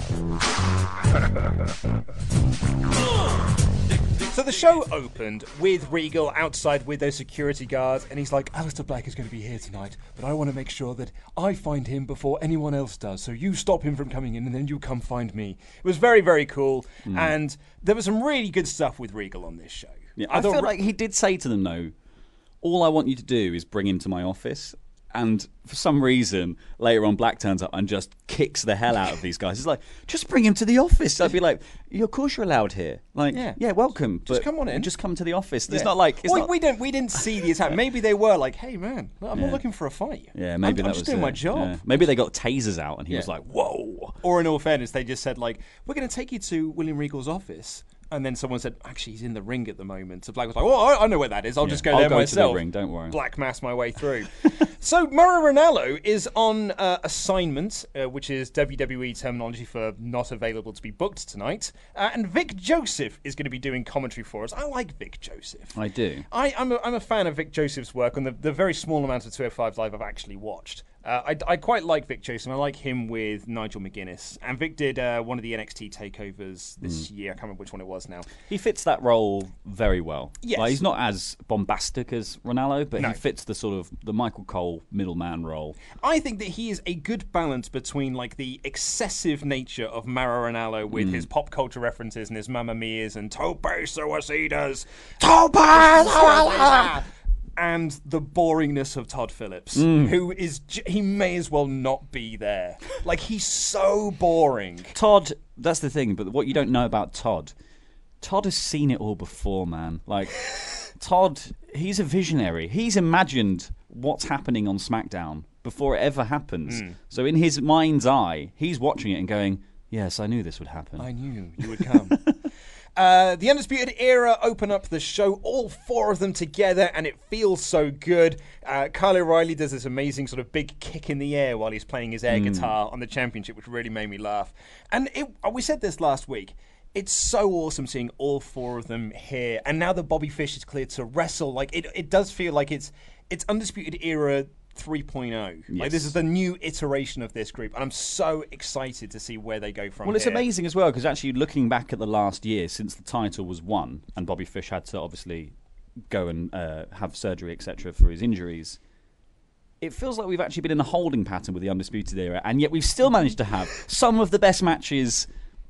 So the show opened with Regal outside with those security guards, and he's like, Aleister Black is going to be here tonight, but I want to make sure that I find him before anyone else does, so you stop him from coming in, and then you come find me. It was very, very cool, mm. and there was some really good stuff with Regal on this show. Yeah, I, I feel Re- like he did say to them, though, all I want you to do is bring him to my office. And for some reason, later on, Black turns up and just kicks the hell out of these guys. It's like, just bring him to the office. I'd be like, yeah, of course you're allowed here. Like, yeah, yeah welcome. But just come on in. Just come to the office. Yeah. It's not like... It's well, not... we didn't we didn't see the attack. Maybe they were like, hey, man, I'm yeah. not looking for a fight. Yeah, maybe I'm, that I'm just was doing it. my job. Yeah. Maybe they got tasers out and he yeah. was like, whoa. Or in all fairness, they just said, like, we're going to take you to William Regal's office. And then someone said, actually, he's in the ring at the moment. So Black was like, well, I, I know where that is. I'll yeah, just go I'll there go myself. To the ring, don't worry. Black mass my way through. So Mauro Ranallo is on uh, assignment, uh, which is W W E terminology for not available to be booked tonight. Uh, and Vic Joseph is going to be doing commentary for us. I like Vic Joseph. I do. I, I'm, a, I'm a fan of Vic Joseph's work on the, the very small amount of two oh five Live I've actually watched. Uh, I, I quite like Vic Joseph, and I like him with Nigel McGuinness. And Vic did uh, one of the N X T takeovers this mm. year. I can't remember which one it was now. He fits that role very well. Yes. Like, he's not as bombastic as Ranallo, but no. he fits the sort of the Michael Cole middleman role. I think that he is a good balance between like the excessive nature of Mauro Ranallo with mm. his pop culture references and his Mamma Mia's and Tope Suicidas. Tope Suicidas! And the boringness of Todd Phillips, mm. who is, he may as well not be there. Like, he's so boring. Todd, that's the thing, but what you don't know about Todd, Todd has seen it all before, man. Like, Todd, he's a visionary. He's imagined what's happening on SmackDown before it ever happens. Mm. So in his mind's eye, he's watching it and going, yes, I knew this would happen. I knew you would come. Uh, the Undisputed Era open up the show, all four of them together, and it feels so good. Uh, Kyle O'Reilly does this amazing sort of big kick in the air while he's playing his air Mm. guitar on the championship, which really made me laugh. And it, we said this last week. It's so awesome seeing all four of them here. And now that Bobby Fish is cleared to wrestle, like it, it does feel like it's it's Undisputed Era three point oh. Like Yes. this is the new iteration of this group, and I'm so excited to see where they go from Well, it's here. amazing as well, because actually looking back at the last year since the title was won, and Bobby Fish had to obviously go and uh, have surgery, et cetera, for his injuries, it feels like we've actually been in a holding pattern with the Undisputed Era, and yet we've still managed to have some of the best matches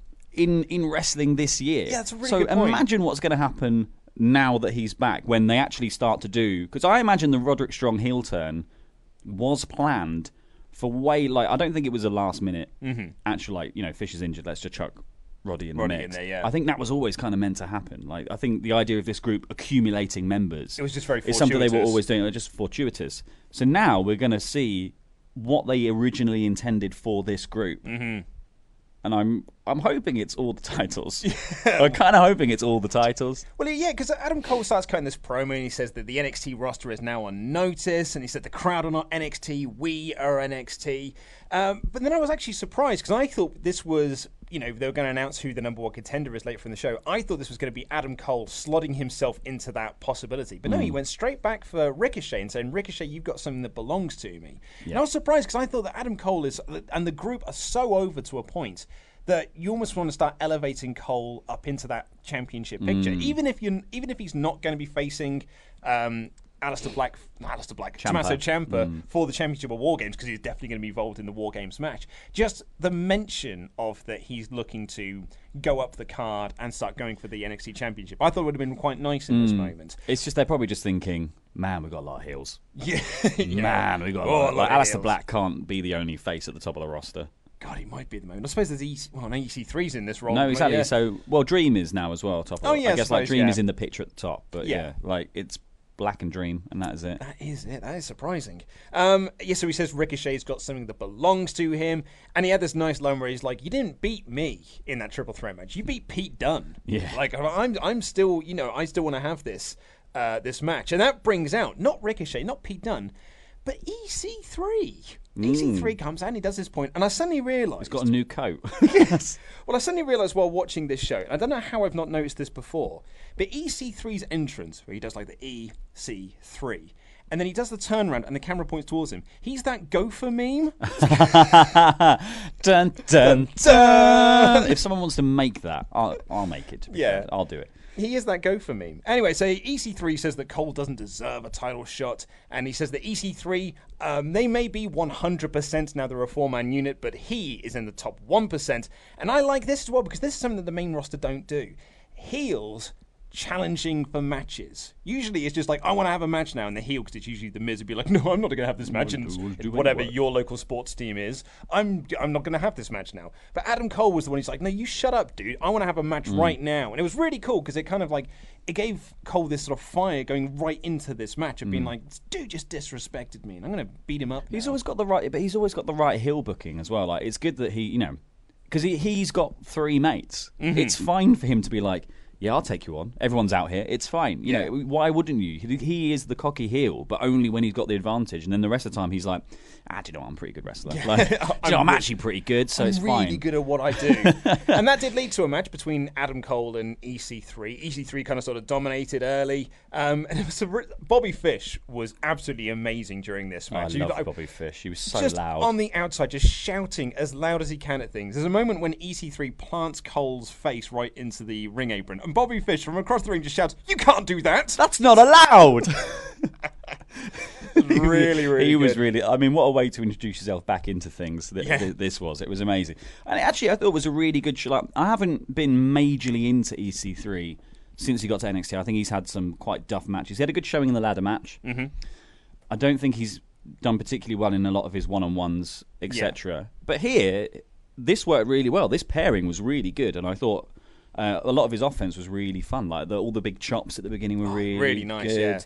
in in wrestling this year. Yeah, that's a really so good point. imagine what's going to happen now that he's back, when they actually start to do... Because I imagine the Roderick Strong heel turn was planned for way... like I don't think it was a last minute Mhm. actual, like, you know, Fish is injured, let's just chuck Roddy in Roddy the in mix. there, yeah. I think that was always kind of meant to happen. Like, I think the idea of this group accumulating members... It was just very is something they were fortuitous. always doing. They're just fortuitous. So now we're going to see what they originally intended for this group. Mm-hmm. And I'm I'm hoping it's all the titles. I'm kind of hoping it's all the titles. Well, yeah, because Adam Cole starts cutting this promo and he says that the N X T roster is now on notice, and he said the crowd are not N X T, we are N X T. Um, but then I was actually surprised, because I thought this was, you know, they were going to announce who the number one contender is later in the show. I thought this was going to be Adam Cole slotting himself into that possibility. But no, Mm. he went straight back for Ricochet and saying, Ricochet, you've got something that belongs to me. And Yeah. I was surprised, because I thought that Adam Cole is, and the group are so over to a point that you almost want to start elevating Cole up into that championship picture, Mm. even if you, even if he's not going to be facing um, Aleister Black, not Aleister Black, Ciampa. Tommaso Ciampa Mm. for the championship of War Games, because he's definitely going to be involved in the War Games match. Just the mention of that he's looking to go up the card and start going for the N X T championship, I thought it would have been quite nice in this Mm. moment. It's just they're probably just thinking, man, we've got a lot of heels. Yeah, Man, we've got a Oh, lot. a Like, lot of Aleister heels. Black can't be the only face at the top of the roster. God, he might be at the moment. I suppose there's E C, well, no, E C three's in this role. No, but exactly. yeah. So, well, Dream is now as well. Top. Of Oh, it. yeah, I I guess like suppose, Dream yeah. is in the picture at the top, but Yeah. yeah, like it's Black and Dream, and that is it. That is it. That is surprising. Um, yeah, so he says Ricochet's got something that belongs to him, and he had this nice line where he's like, "You didn't beat me in that triple threat match. You beat Pete Dunne. Yeah. Like I'm, I'm still, you know, I still want to have this, uh, this match." And that brings out not Ricochet, not Pete Dunne, but E C three. E C three comes out and he does his point, and I suddenly realised He's got a new coat. yes. Well, I suddenly realised while watching this show, I don't know how I've not noticed this before, but E C three's entrance, where he does like the E C three, and then he does the turnaround and the camera points towards him. He's that gopher meme. dun, dun, dun. If someone wants to make that, I'll, I'll make it. To be Yeah. fair. I'll do it. He is that gopher meme. Anyway, so E C three says that Cole doesn't deserve a title shot, and he says that E C three, um, they may be one hundred percent now they're a four-man unit, but he is in the top one percent. And I like this as well, because this is something that the main roster don't do. Heels challenging for matches. Usually it's just like, I want to have a match now, and the heel, because it's usually the Miz, would be like, no, I'm not going to have this match, and we'll do whatever any work. your local sports team is, I'm I'm not going to have this match now. But Adam Cole was the one who's like, no, you shut up, dude. I want to have a match Mm. right now. And it was really cool, because it kind of like, it gave Cole this sort of fire going right into this match of being Mm. like, dude just disrespected me, and I'm going to beat him up. He's now. always got the right, but he's always got the right heel booking as well. Like, it's good that he, you know, because he he's got three mates. Mhm. It's fine for him to be like, yeah, I'll take you on. Everyone's out here. It's fine. You Yeah. know, why wouldn't you? He, he is the cocky heel, but only when he's got the advantage. And then the rest of the time, he's like, ah, do you know what? I'm a pretty good wrestler. Like, do you know, I'm, I'm re- actually pretty good, so I'm it's really fine. good at what I do. And that did lead to a match between Adam Cole and E C three. E C three kind of sort of dominated early. Um, and it was a, re- Bobby Fish was absolutely amazing during this Oh, I match. love He- Bobby Fish. He was so just loud. on the outside, just shouting as loud as he can at things. There's a moment when E C three plants Cole's face right into the ring apron, and Bobby Fish from across the ring just shouts, "You can't do that! That's not allowed!" really, really He was good. really... I mean, what a way to introduce yourself back into things that Yeah. th- this was. It was amazing. And actually, I thought it was a really good show. Like, I haven't been majorly into E C three since he got to N X T. I think he's had some quite duff matches. He had a good showing in the ladder match. Mhm. I don't think he's done particularly well in a lot of his one-on-ones, et cetera. But here, this worked really well. This pairing was really good, and I thought uh, a lot of his offense was really fun. Like the, all the big chops at the beginning were really, really nice, good. yeah.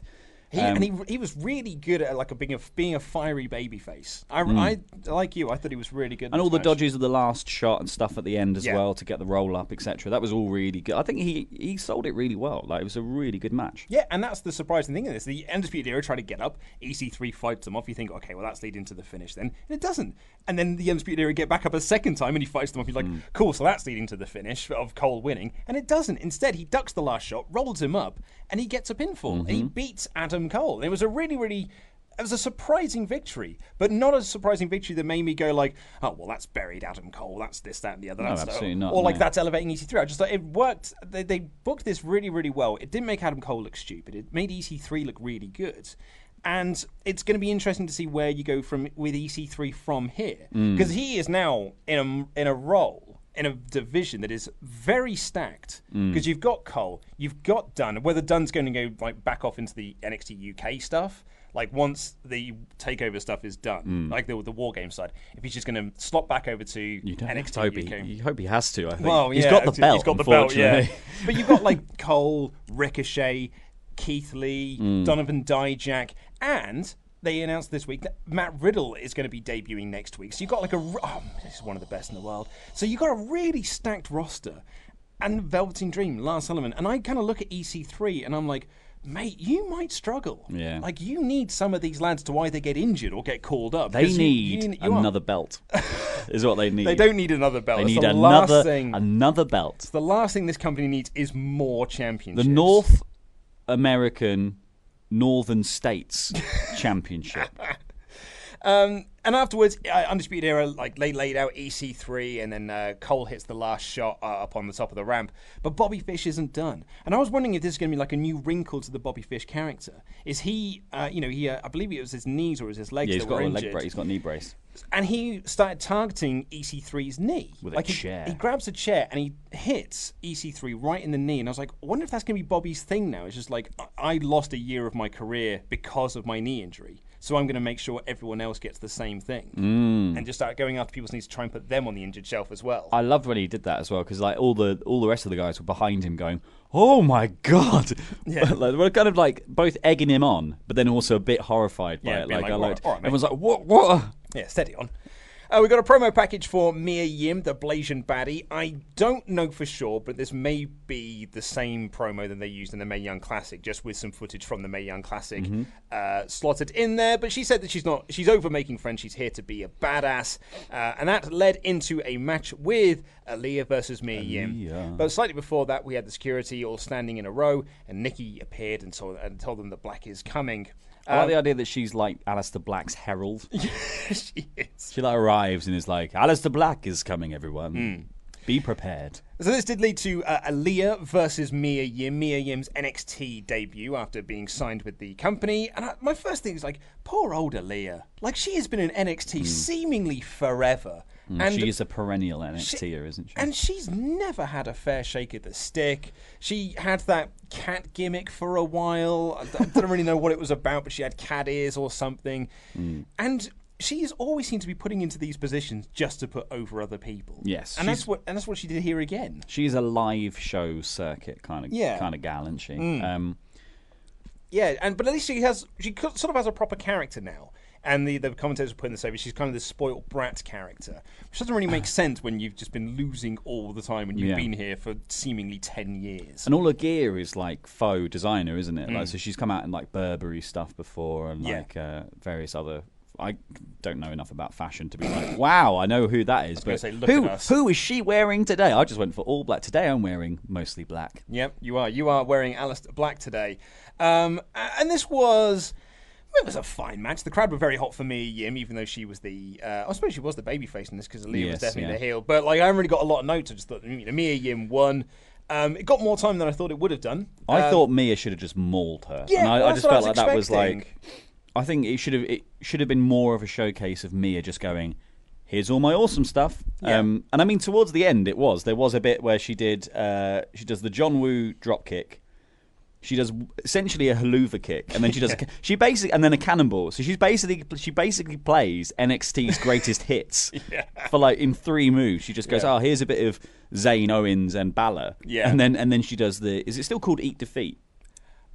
He, Um, and he he was really good at like a, being a being a fiery babyface. I, Mm. I like you. I thought he was really good. in And all this the match. dodges of the last shot and stuff at the end as Yeah. well to get the roll up, et cetera. That was all really good. I think he, he sold it really well. Like it was a really good match. Yeah, and that's the surprising thing in this. The Undisputed Era try to get up, E C three fights them off. You think, okay, well, that's leading to the finish then. And it doesn't. And then the Undisputed Era get back up a second time and he fights them off. You're like, Mm. cool, so that's leading to the finish of Cole winning. And it doesn't. Instead, he ducks the last shot, rolls him up, and he gets a pinfall. And he Mhm. beats Adam Cole. And it was a really, really... It was a surprising victory, but not a surprising victory that made me go like, oh, well, that's buried Adam Cole, that's this, that, and the other. No, that's absolutely not, Or like, no. that's elevating E C three. I just thought it worked. They, they booked this really, really well. It didn't make Adam Cole look stupid. It made E C three look really good. And it's going to be interesting to see where you go from with E C three from here. Mm. Because he is now in a, in a role, in a division that is very stacked. Mm. Because you've got Cole, you've got Dunn. Whether Dunn's going to go like back off into the N X T U K stuff, like once the takeover stuff is done, Mm. like the the war game side, if he's just going to slop back over to You don't N have X to T hope U he, K. you hope he has to, I think. Well, he's yeah, got the belt, He's got the belt, yeah. unfortunately. But you've got like Cole, Ricochet, Keith Lee, Mm. Donovan Dijak, and they announced this week that Matt Riddle is going to be debuting next week. So you've got like a... Oh, this is one of the best in the world. So you've got a really stacked roster. And Velveteen Dream, Lars Sullivan. And I kind of look at E C three and I'm like, mate, you might struggle. Yeah. Like, you need some of these lads to either get injured or get called up. They 'Cause you- need you- you are- another belt, is what they need. They don't need another belt. They That's need the another, last thing. another belt. The last thing this company needs is more championships. The North American Northern States Championship. Um, and afterwards, uh, Undisputed Era, like they laid out E C three, and then uh, Cole hits the last shot uh, up on the top of the ramp. But Bobby Fish isn't done, and I was wondering if this is going to be like a new wrinkle to the Bobby Fish character. Is he, uh, you know, he, uh, I believe it was his knees or was his legs Yeah, he's that got were a injured, leg brace. He's got a knee brace. and he started targeting E C three's knee With a like he- chair. He, grabs a chair and he hits E C three right in the knee, and I was like, I wonder if that's going to be Bobby's thing now. It's just like I I lost a year of my career because of my knee injury. So I'm going to make sure everyone else gets the same thing, Mm. and just start going after people's knees to try and put them on the injured shelf as well. I loved when he did that as well because like all the all the rest of the guys were behind him going, "Oh my god!" Yeah. like, they were kind of like both egging him on, but then also a bit horrified by Yeah, it. being Like, like, I "All liked, right, all right, mate." everyone's like, "What? What?" Yeah, steady on. Uh, we got a promo package for Mia Yim, the Blasian baddie. I don't know for sure, but this may be the same promo that they used in the Mae Young Classic, just with some footage from the Mae Young Classic Mhm. uh, slotted in there. But she said that she's not, she's over making friends. She's here to be a badass, uh, and that led into a match with Aaliyah versus Mia Yim. Aaliyah. But slightly before that, we had the security all standing in a row, and Nikki appeared and told, and told them that Black is coming. I like Um, the idea that she's like Alistair Black's herald. she is. She like arrives and is like, "Alistair Black is coming, everyone. Mm. Be prepared." So this did lead to uh, Aaliyah versus Mia Yim. Mia Yim's N X T debut after being signed with the company. And I, my first thing is like, poor old Aaliyah. Like, she has been in N X T seemingly forever. Mm, and she is a perennial N X she- T-er, isn't she? And she's never had a fair shake of the stick. She had that cat gimmick for a while. I d- I don't really know what it was about, but she had cat ears or something. Mm. And she's always seemed to be putting into these positions just to put over other people. Yes, and she's- that's what and that's what she did here again. She's a live show circuit kind of Yeah. kind of gal, isn't she? Mm. Um, Yeah, and but at least she has she co- sort of has a proper character now. And the, the commentators were putting this over. She's kind of this spoilt brat character, which doesn't really make sense when you've just been losing all the time and you've Yeah. been here for seemingly ten years. And all her gear is like faux designer, isn't it? Like, Mm. so she's come out in like Burberry stuff before and Yeah. like uh, various other. I don't know enough about fashion to be like, wow, I know who that is. gonna But say, look who at us. who is she wearing today? I just went for all black. Today I'm wearing mostly black. Yep, you are. You are wearing Alistair Black today. Um, and this was... It was a fine match. The crowd were very hot for Mia Yim, even though she was the... Uh, I suppose she was the babyface in this because Aaliyah was Yes, definitely yeah. the heel. But like, I haven't really got a lot of notes. I just thought, you know, Mia Yim won. Um, it got more time than I thought it would have done. I Um, thought Mia should have just mauled her. Yeah, and I, well, I that's just what I felt was like that was expecting. like. I think it should have it should have been more of a showcase of Mia just going, "Here's all my awesome stuff." Yeah. Um, and I mean, towards the end, it was there was a bit where she did uh, she does the John Woo drop kick. She does essentially a haluva kick, and then she does a, she basically and then a cannonball. So she's basically she basically plays N X T's greatest hits Yeah. for like in three moves. She just goes, Yeah. "Oh, here's a bit of Zayn, Owens, and Balor," Yeah. and then and then she does the. Is it still called Eat Defeat?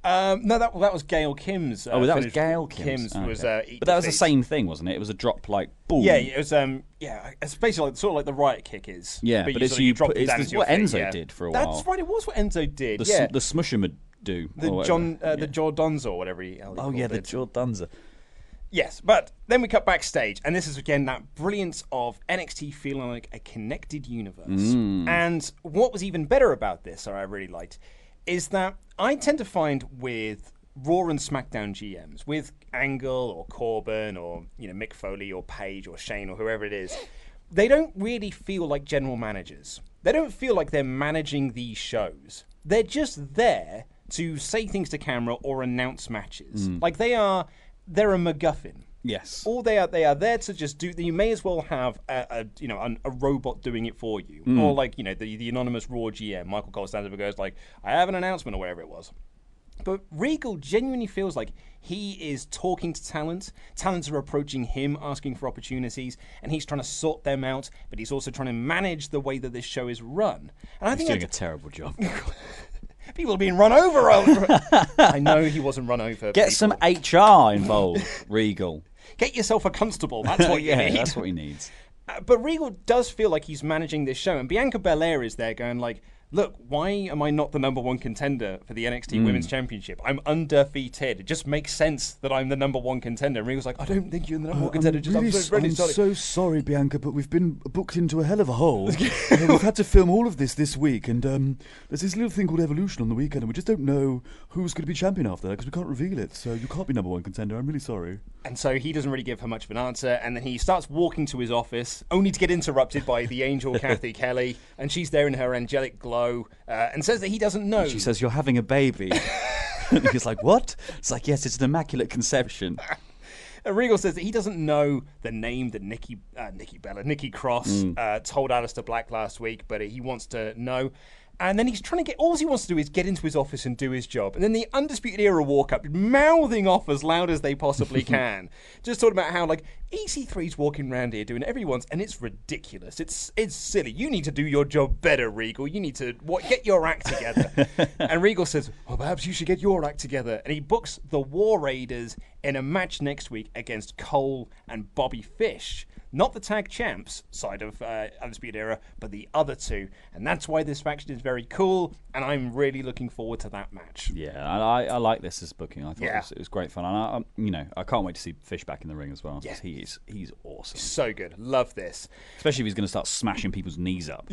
Um, no, that that was Gail Kim's. Uh, oh, that was finish. Gail Kim's. Kim's okay. was, uh, but that was the same thing, wasn't it? It was a drop like boom. Yeah, it was. Um, yeah, it's basically like, sort of like the riot kick is. Yeah, but, but you, it's, sort of, you you drop put, it it's down this, into your what feet, Enzo yeah. did for a while. That's right. It was what Enzo did. The, yeah, sm- the Smusher do. The John, uh, the Jordonza or whatever he. Oh yeah, the Jordonza. Yes, but then we cut backstage, and this is again that brilliance of N X T feeling like a connected universe. Mm. And what was even better about this, or I really liked, is that I tend to find with Raw and SmackDown G Ms, with Angle or Corbin or you know Mick Foley or Paige or Shane or whoever it is, they don't really feel like general managers. They don't feel like they're managing these shows. They're just there to say things to camera or announce matches. Mm. Like they are, they're a MacGuffin. Yes. All they are, they are there to just do. You may as well have a, a you know a, a robot doing it for you, Mm. or like you know the the anonymous Raw G M, Michael Cole stands up and goes like, "I have an announcement" or whatever it was. But Regal genuinely feels like he is talking to talent. Talents are approaching him, asking for opportunities, and he's trying to sort them out. But he's also trying to manage the way that this show is run. And I he's think doing that's, a terrible job. People are being run over. over. I know he wasn't run over. Get people. some H R involved, Regal. Get yourself a constable. That's what you yeah, need. that's what he needs. Uh, but Regal does feel like he's managing this show, and Bianca Belair is there going like, look, why am I not the number one contender for the N X T Mm. Women's Championship? I'm undefeated. It just makes sense that I'm the number one contender. And Regal's like, I don't think you're the number one contender. Just, I'm, so, really I'm sorry. so sorry, Bianca, but we've been booked into a hell of a hole. uh, we've had to film all of this this week, and um, there's this little thing called Evolution on the weekend, and we just don't know who's going to be champion after that because we can't reveal it. So you can't be number one contender. I'm really sorry. And so he doesn't really give her much of an answer, and then he starts walking to his office, only to get interrupted by the angel Kathy Kelly, and she's there in her angelic glow, uh, and says that he doesn't know. She says, "You're having a baby." And he's like, "What?" It's like, "Yes, it's an immaculate conception." And Regal says that he doesn't know the name that Nikki, uh, Nikki Bella, Nikki Cross Mm. uh, told Aleister Black last week, but he wants to know. And then he's trying to get, all he wants to do is get into his office and do his job. And then the Undisputed Era walk up, mouthing off as loud as they possibly can. Just talking about how, like, E C three's walking around here doing everyone's, and it's ridiculous. It's it's silly. You need to do your job better, Regal. You need to what, get your act together. And Regal says, well, perhaps you should get your act together. And he books the War Raiders in a match next week against Cole and Bobby Fish. Not the tag champs side of uh, Undisputed Era, but the other two. And that's why this faction is very cool, and I'm really looking forward to that match. Yeah, I, I like this as booking. I thought Yeah. it, was, it was great fun. And I, I, you know, I can't wait to see Fish back in the ring as well. Yeah. He is, he's awesome. So good. Love this. Especially if he's going to start smashing people's knees up.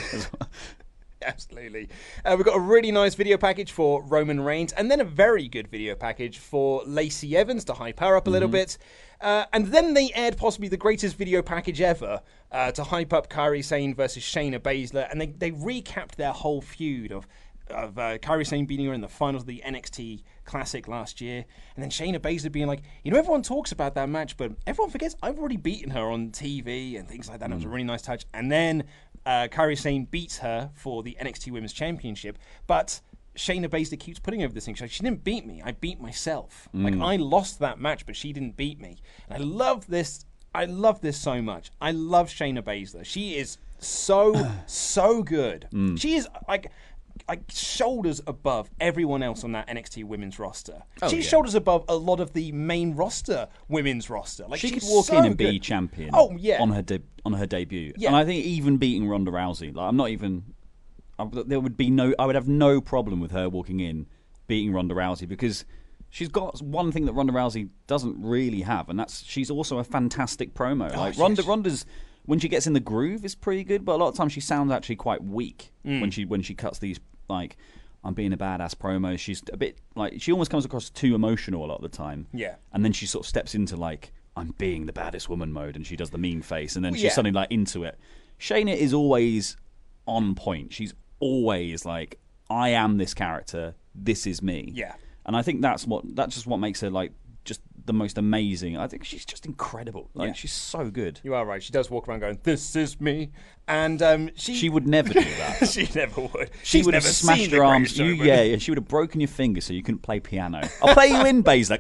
Absolutely. Uh, we've got a really nice video package for Roman Reigns, and then a very good video package for Lacey Evans to hype her up a little Mhm. bit. Uh, and then they aired possibly the greatest video package ever uh, to hype up Kairi Sane versus Shayna Baszler, and they, they recapped their whole feud of of uh, Kairi Sane beating her in the finals of the N X T Classic last year, and then Shayna Baszler being like, you know, everyone talks about that match, but everyone forgets I've already beaten her on T V and things like that. And it was a really nice touch. And then uh, Kairi Sane beats her for the N X T Women's Championship, but Shayna Baszler keeps putting over this thing. She's like, she didn't beat me. I beat myself. Mm. Like, I lost that match, but she didn't beat me. And I love this. I love this so much. I love Shayna Baszler. She is so, so good. Mm. She is, like... like shoulders above everyone else on that N X T women's roster. Oh, She's yeah. shoulders above a lot of the main roster women's roster. Like she she's could walk so in and good. be champion. Oh yeah, on her de- on her debut. Yeah. And I think even beating Ronda Rousey, like I'm not even. I, there would be no. I would have no problem with her walking in, beating Ronda Rousey because she's got one thing that Ronda Rousey doesn't really have, and that's she's also a fantastic promo. Oh, like yes. Ronda, Ronda's when she gets in the groove is pretty good, but a lot of times she sounds actually quite weak Mm. when she when she cuts these like. I'm being a badass promo. She's a bit like she almost comes across too emotional a lot of the time. Yeah. And then she sort of steps into like I'm being the baddest woman mode, and she does the mean face, and then Well, she's yeah. suddenly like into it. Shayna is always on point. She's always like I am this character. This is me. Yeah. And I think that's what that's just what makes her like just the most amazing. I think she's just incredible. Like Yeah. she's so good. You are right. She does walk around going, "This is me," and um, she She would never do that. she never would. She She's would have never smashed seen her the arms. Greatest You, Showman. yeah, yeah, she would have broken your finger so you couldn't play piano. I'll play you in, Baszler.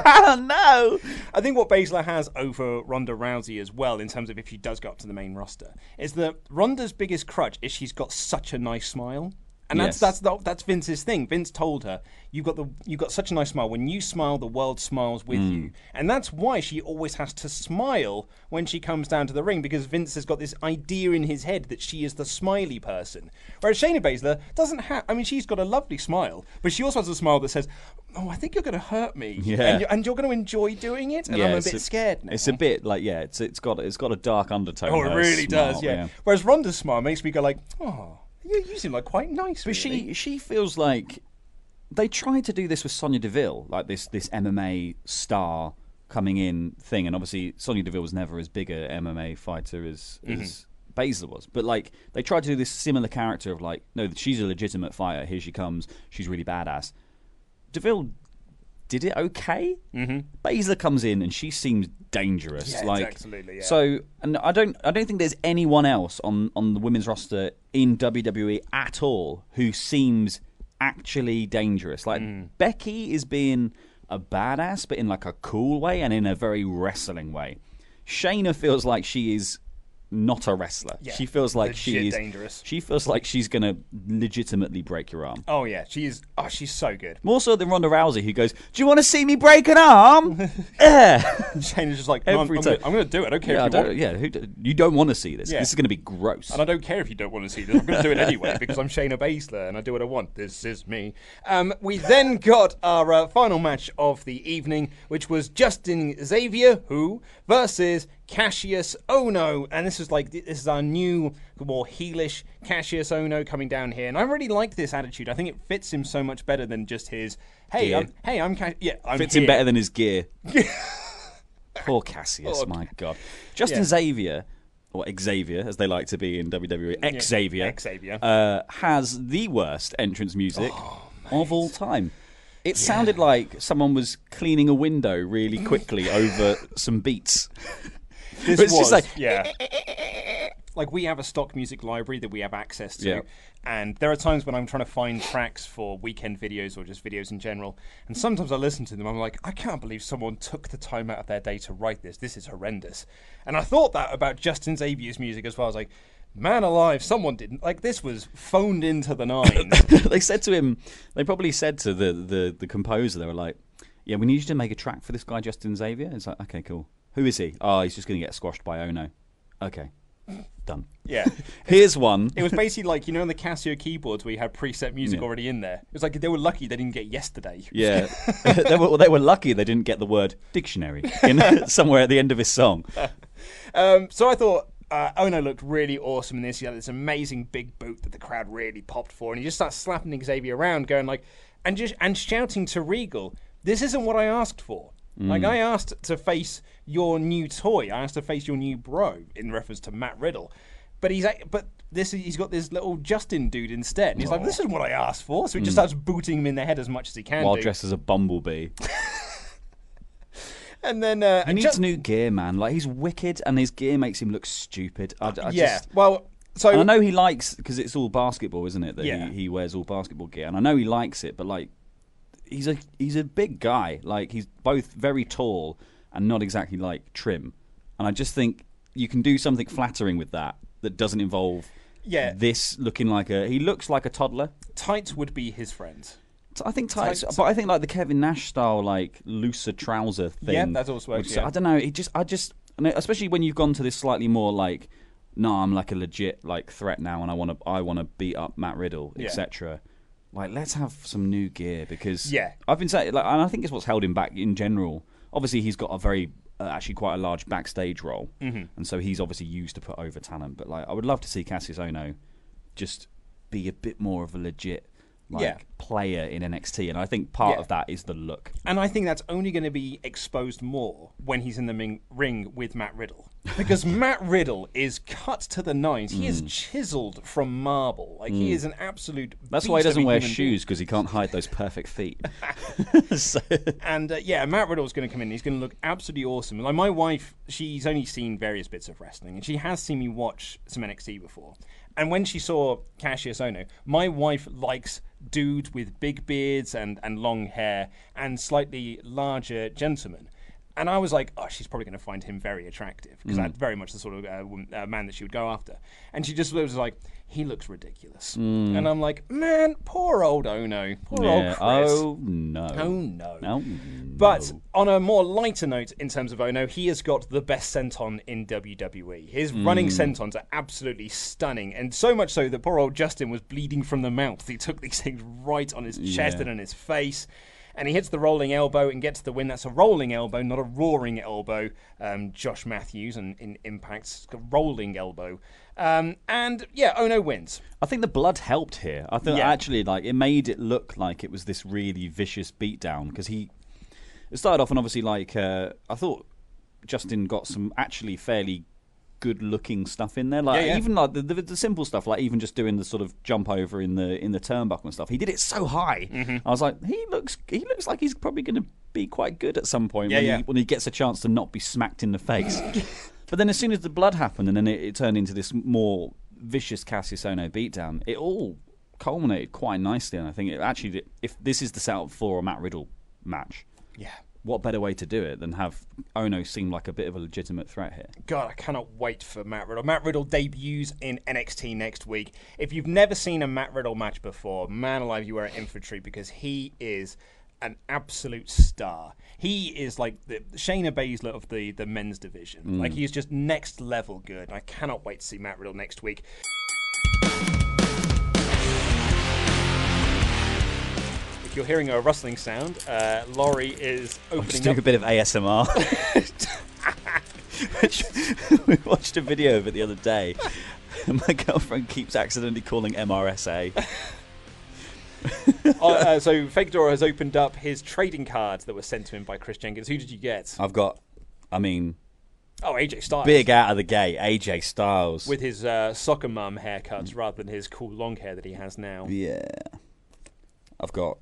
no. I think what Baszler has over Ronda Rousey as well, in terms of if she does go up to the main roster, is that Ronda's biggest crutch is she's got such a nice smile. And that's Yes. that's the, that's Vince's thing. Vince told her, "You've got the you've got such a nice smile. When you smile, the world smiles with Mm. you." And that's why she always has to smile when she comes down to the ring, because Vince has got this idea in his head that she is the smiley person. Whereas Shayna Baszler doesn't have. I mean, she's got a lovely smile, but she also has a smile that says, "Oh, I think you're going to hurt me, Yeah. and, you're, and you're going to enjoy doing it." And I'm a it's bit scared now. It's a bit like yeah, it's it's got it's got a dark undertone. Oh, it her really smile, does, yeah. Whereas Ronda's smile makes me go like, "Oh, you, you seem like quite nice." But really. she she feels like they tried to do this with Sonya Deville, like this this M M A star coming in thing, and obviously Sonya Deville was never as big a M M A fighter as Mhm. as Baszler was. But like they tried to do this similar character of like, no, she's a legitimate fighter. Here she comes. She's really badass. Deville did it okay. Mm-hmm. Baszler comes in and she seems dangerous. Yeah, like absolutely, yeah. So, and I don't, I don't think there's anyone else on on the women's roster in W W E at all who seems actually dangerous. Like Mm. Becky is being a badass, but in like a cool way and in a very wrestling way. Shayna feels like she is not a wrestler. Yeah, she feels like she legit is dangerous. She feels like she's gonna legitimately break your arm. Oh yeah, she is. Oh, she's so good. More so than Ronda Rousey, who goes, "Do you want to see me break an arm?" Eh. Shayna's just like, no, I'm, Every I'm, time. gonna, I'm gonna do it. I don't care yeah, if I you don't, want. yeah, who d- you don't want to see this. Yeah. This is going to be gross. And I don't care if you don't want to see this. I'm going to do it anyway because I'm Shayna Baszler and I do what I want. This is me. Um, we then got our uh, final match of the evening, which was Justin Xavier, who versus Cassius Ohno, and this is like this is our new, more heelish Cassius Ohno coming down here, and I really like this attitude. I think it fits him so much better than just his hey, Gear. I'm, hey, I'm Cass- yeah, I'm Fits here. him better than his gear. Poor Cassius, Oh, my God. Justin yeah. Xavier, or Xavier, as they like to be in W W E, Yeah, X-Xavier, Xavier. uh, has the worst entrance music of all time. It sounded like someone was cleaning a window really quickly over some beats. This But it's was, just like, yeah. Like, we have a stock music library that we have access to. Yeah. And there are times when I'm trying to find tracks for weekend videos or just videos in general. And sometimes I listen to them, I'm like, I can't believe someone took the time out of their day to write this. This is horrendous. And I thought that about Justin Xavier's music as well. I was like, man alive, someone didn't. Like, this was phoned into the nines. They said to him, they probably said to the, the, the composer, they were like, yeah, we need you to make a track for this guy, Justin Xavier. It's like, okay, cool. Who is he? Oh, he's just going to get squashed by Ono. Okay. Done. Yeah. Here's one. It was basically like, you know, in the Casio keyboards where you had preset music Yeah. already in there. It was like they were lucky they didn't get yesterday. Yeah. they, were, they were lucky they didn't get the word dictionary in somewhere at the end of his song. Um, so I thought uh, Ono looked really awesome in this. He had this amazing big boot that the crowd really popped for, and he just starts slapping Xavier around, going like, and just and shouting to Regal, "This isn't what I asked for. Mm. Like, I asked to face your new toy. I asked to face your new bro," in reference to Matt Riddle. But he's but this he's got this little Justin dude instead. And he's like, "This is what I asked for." So he just Mm. starts booting him in the head as much as he can. While do. dressed as a bumblebee. And then uh, He and needs Ju- new gear, man. Like, he's wicked, and his gear makes him look stupid. I, I yeah. Just, Well, so and I know he likes, because it's all basketball, isn't it? That Yeah. he, he wears all basketball gear, and I know he likes it, but like, he's a he's a big guy. Like, he's both very tall and not exactly like trim. And I just think you can do something flattering with that that doesn't involve Yeah. this looking like a. He looks like a toddler. tights would be his friend. So I think tights, Tights- but I think like the Kevin Nash style, like looser trouser thing. Yeah, that also works, would- yeah. I don't know. It just, I just, and especially when you've gone to this slightly more like, no, I'm like a legit like threat now, and I want to, I want to beat up Matt Riddle, Yeah. et cetera. Like, let's have some new gear because Yeah. I've been saying, like, and I think it's what's held him back in general. Obviously, he's got a very, uh, actually quite a large backstage role, Mhm. and so he's obviously used to put over talent. But like, I would love to see Cassius Ohno just be a bit more of a legit. Like, Yeah. player in N X T, and I think part Yeah. of that is the look. And I think that's only going to be exposed more when he's in the ming- ring with Matt Riddle. Because Matt Riddle is cut to the nines. He is Mm. chiseled from marble. Like, he Mm. is an absolute That's why he beast of doesn't a wear human shoes, because he can't hide those perfect feet. So- being. And, uh, yeah, Matt Riddle's going to come in. He's going to look absolutely awesome. Like, my wife, she's only seen various bits of wrestling, and she has seen me watch some N X T before. And when she saw Cassius Ohno, my wife likes dudes with big beards and, and long hair and slightly larger gentlemen. And I was like, oh, she's probably going to find him very attractive because Mm. that's very much the sort of uh, woman, uh, man that she would go after. And she just was like, he looks ridiculous. Mm. And I'm like, man, poor old Ono. Poor Yeah. old Chris. Oh, no. Oh, no. Oh, But on a more lighter note in terms of Ono, he has got the best senton in W W E. His Mm. running sentons are absolutely stunning. And so much so that poor old Justin was bleeding from the mouth. He took these things right on his chest Yeah. and on his face. And he hits the rolling elbow and gets the win. That's a rolling elbow, not a roaring elbow. Um, Josh Matthews and in Impact's rolling elbow. Um, and yeah, Ono wins. I think the blood helped here. I think Yeah. actually, like, it made it look like it was this really vicious beatdown because he it started off and obviously like uh, I thought Justin got some actually fairly good-looking stuff in there. Like Yeah, yeah. even like the, the, the simple stuff, like even just doing the sort of jump over in the in the turnbuckle and stuff. He did it so high. Mhm. I was like, he looks he looks like he's probably going to be quite good at some point Yeah, when yeah. he when he gets a chance to not be smacked in the face. But then as soon as the blood happened and then it, it turned into this more vicious Cassius Ohno beatdown, it all culminated quite nicely. And I think it actually, did- if this is the setup for a Matt Riddle match, Yeah. what better way to do it than have Ono seem like a bit of a legitimate threat here? God, I cannot wait for Matt Riddle. Matt Riddle debuts in N X T next week. If you've never seen a Matt Riddle match before, man alive, you are in for a treat because he is an absolute star. He is like the Shayna Baszler of the, the men's division. Mm. Like, he is just next level good. I cannot wait to see Matt Riddle next week. If you're hearing a rustling sound, uh, Laurie is opening Just doing up. a bit of A S M R. We watched a video of it the other day. And my girlfriend keeps accidentally calling M R S A. uh, uh, so Fedor has opened up his trading cards that were sent to him by Chris Jenkins. Who did you get? I've got, I mean, Oh, A J Styles. big out of the gate, A J Styles. With his uh, soccer mum haircut rather than his cool long hair that he has now. Yeah. I've got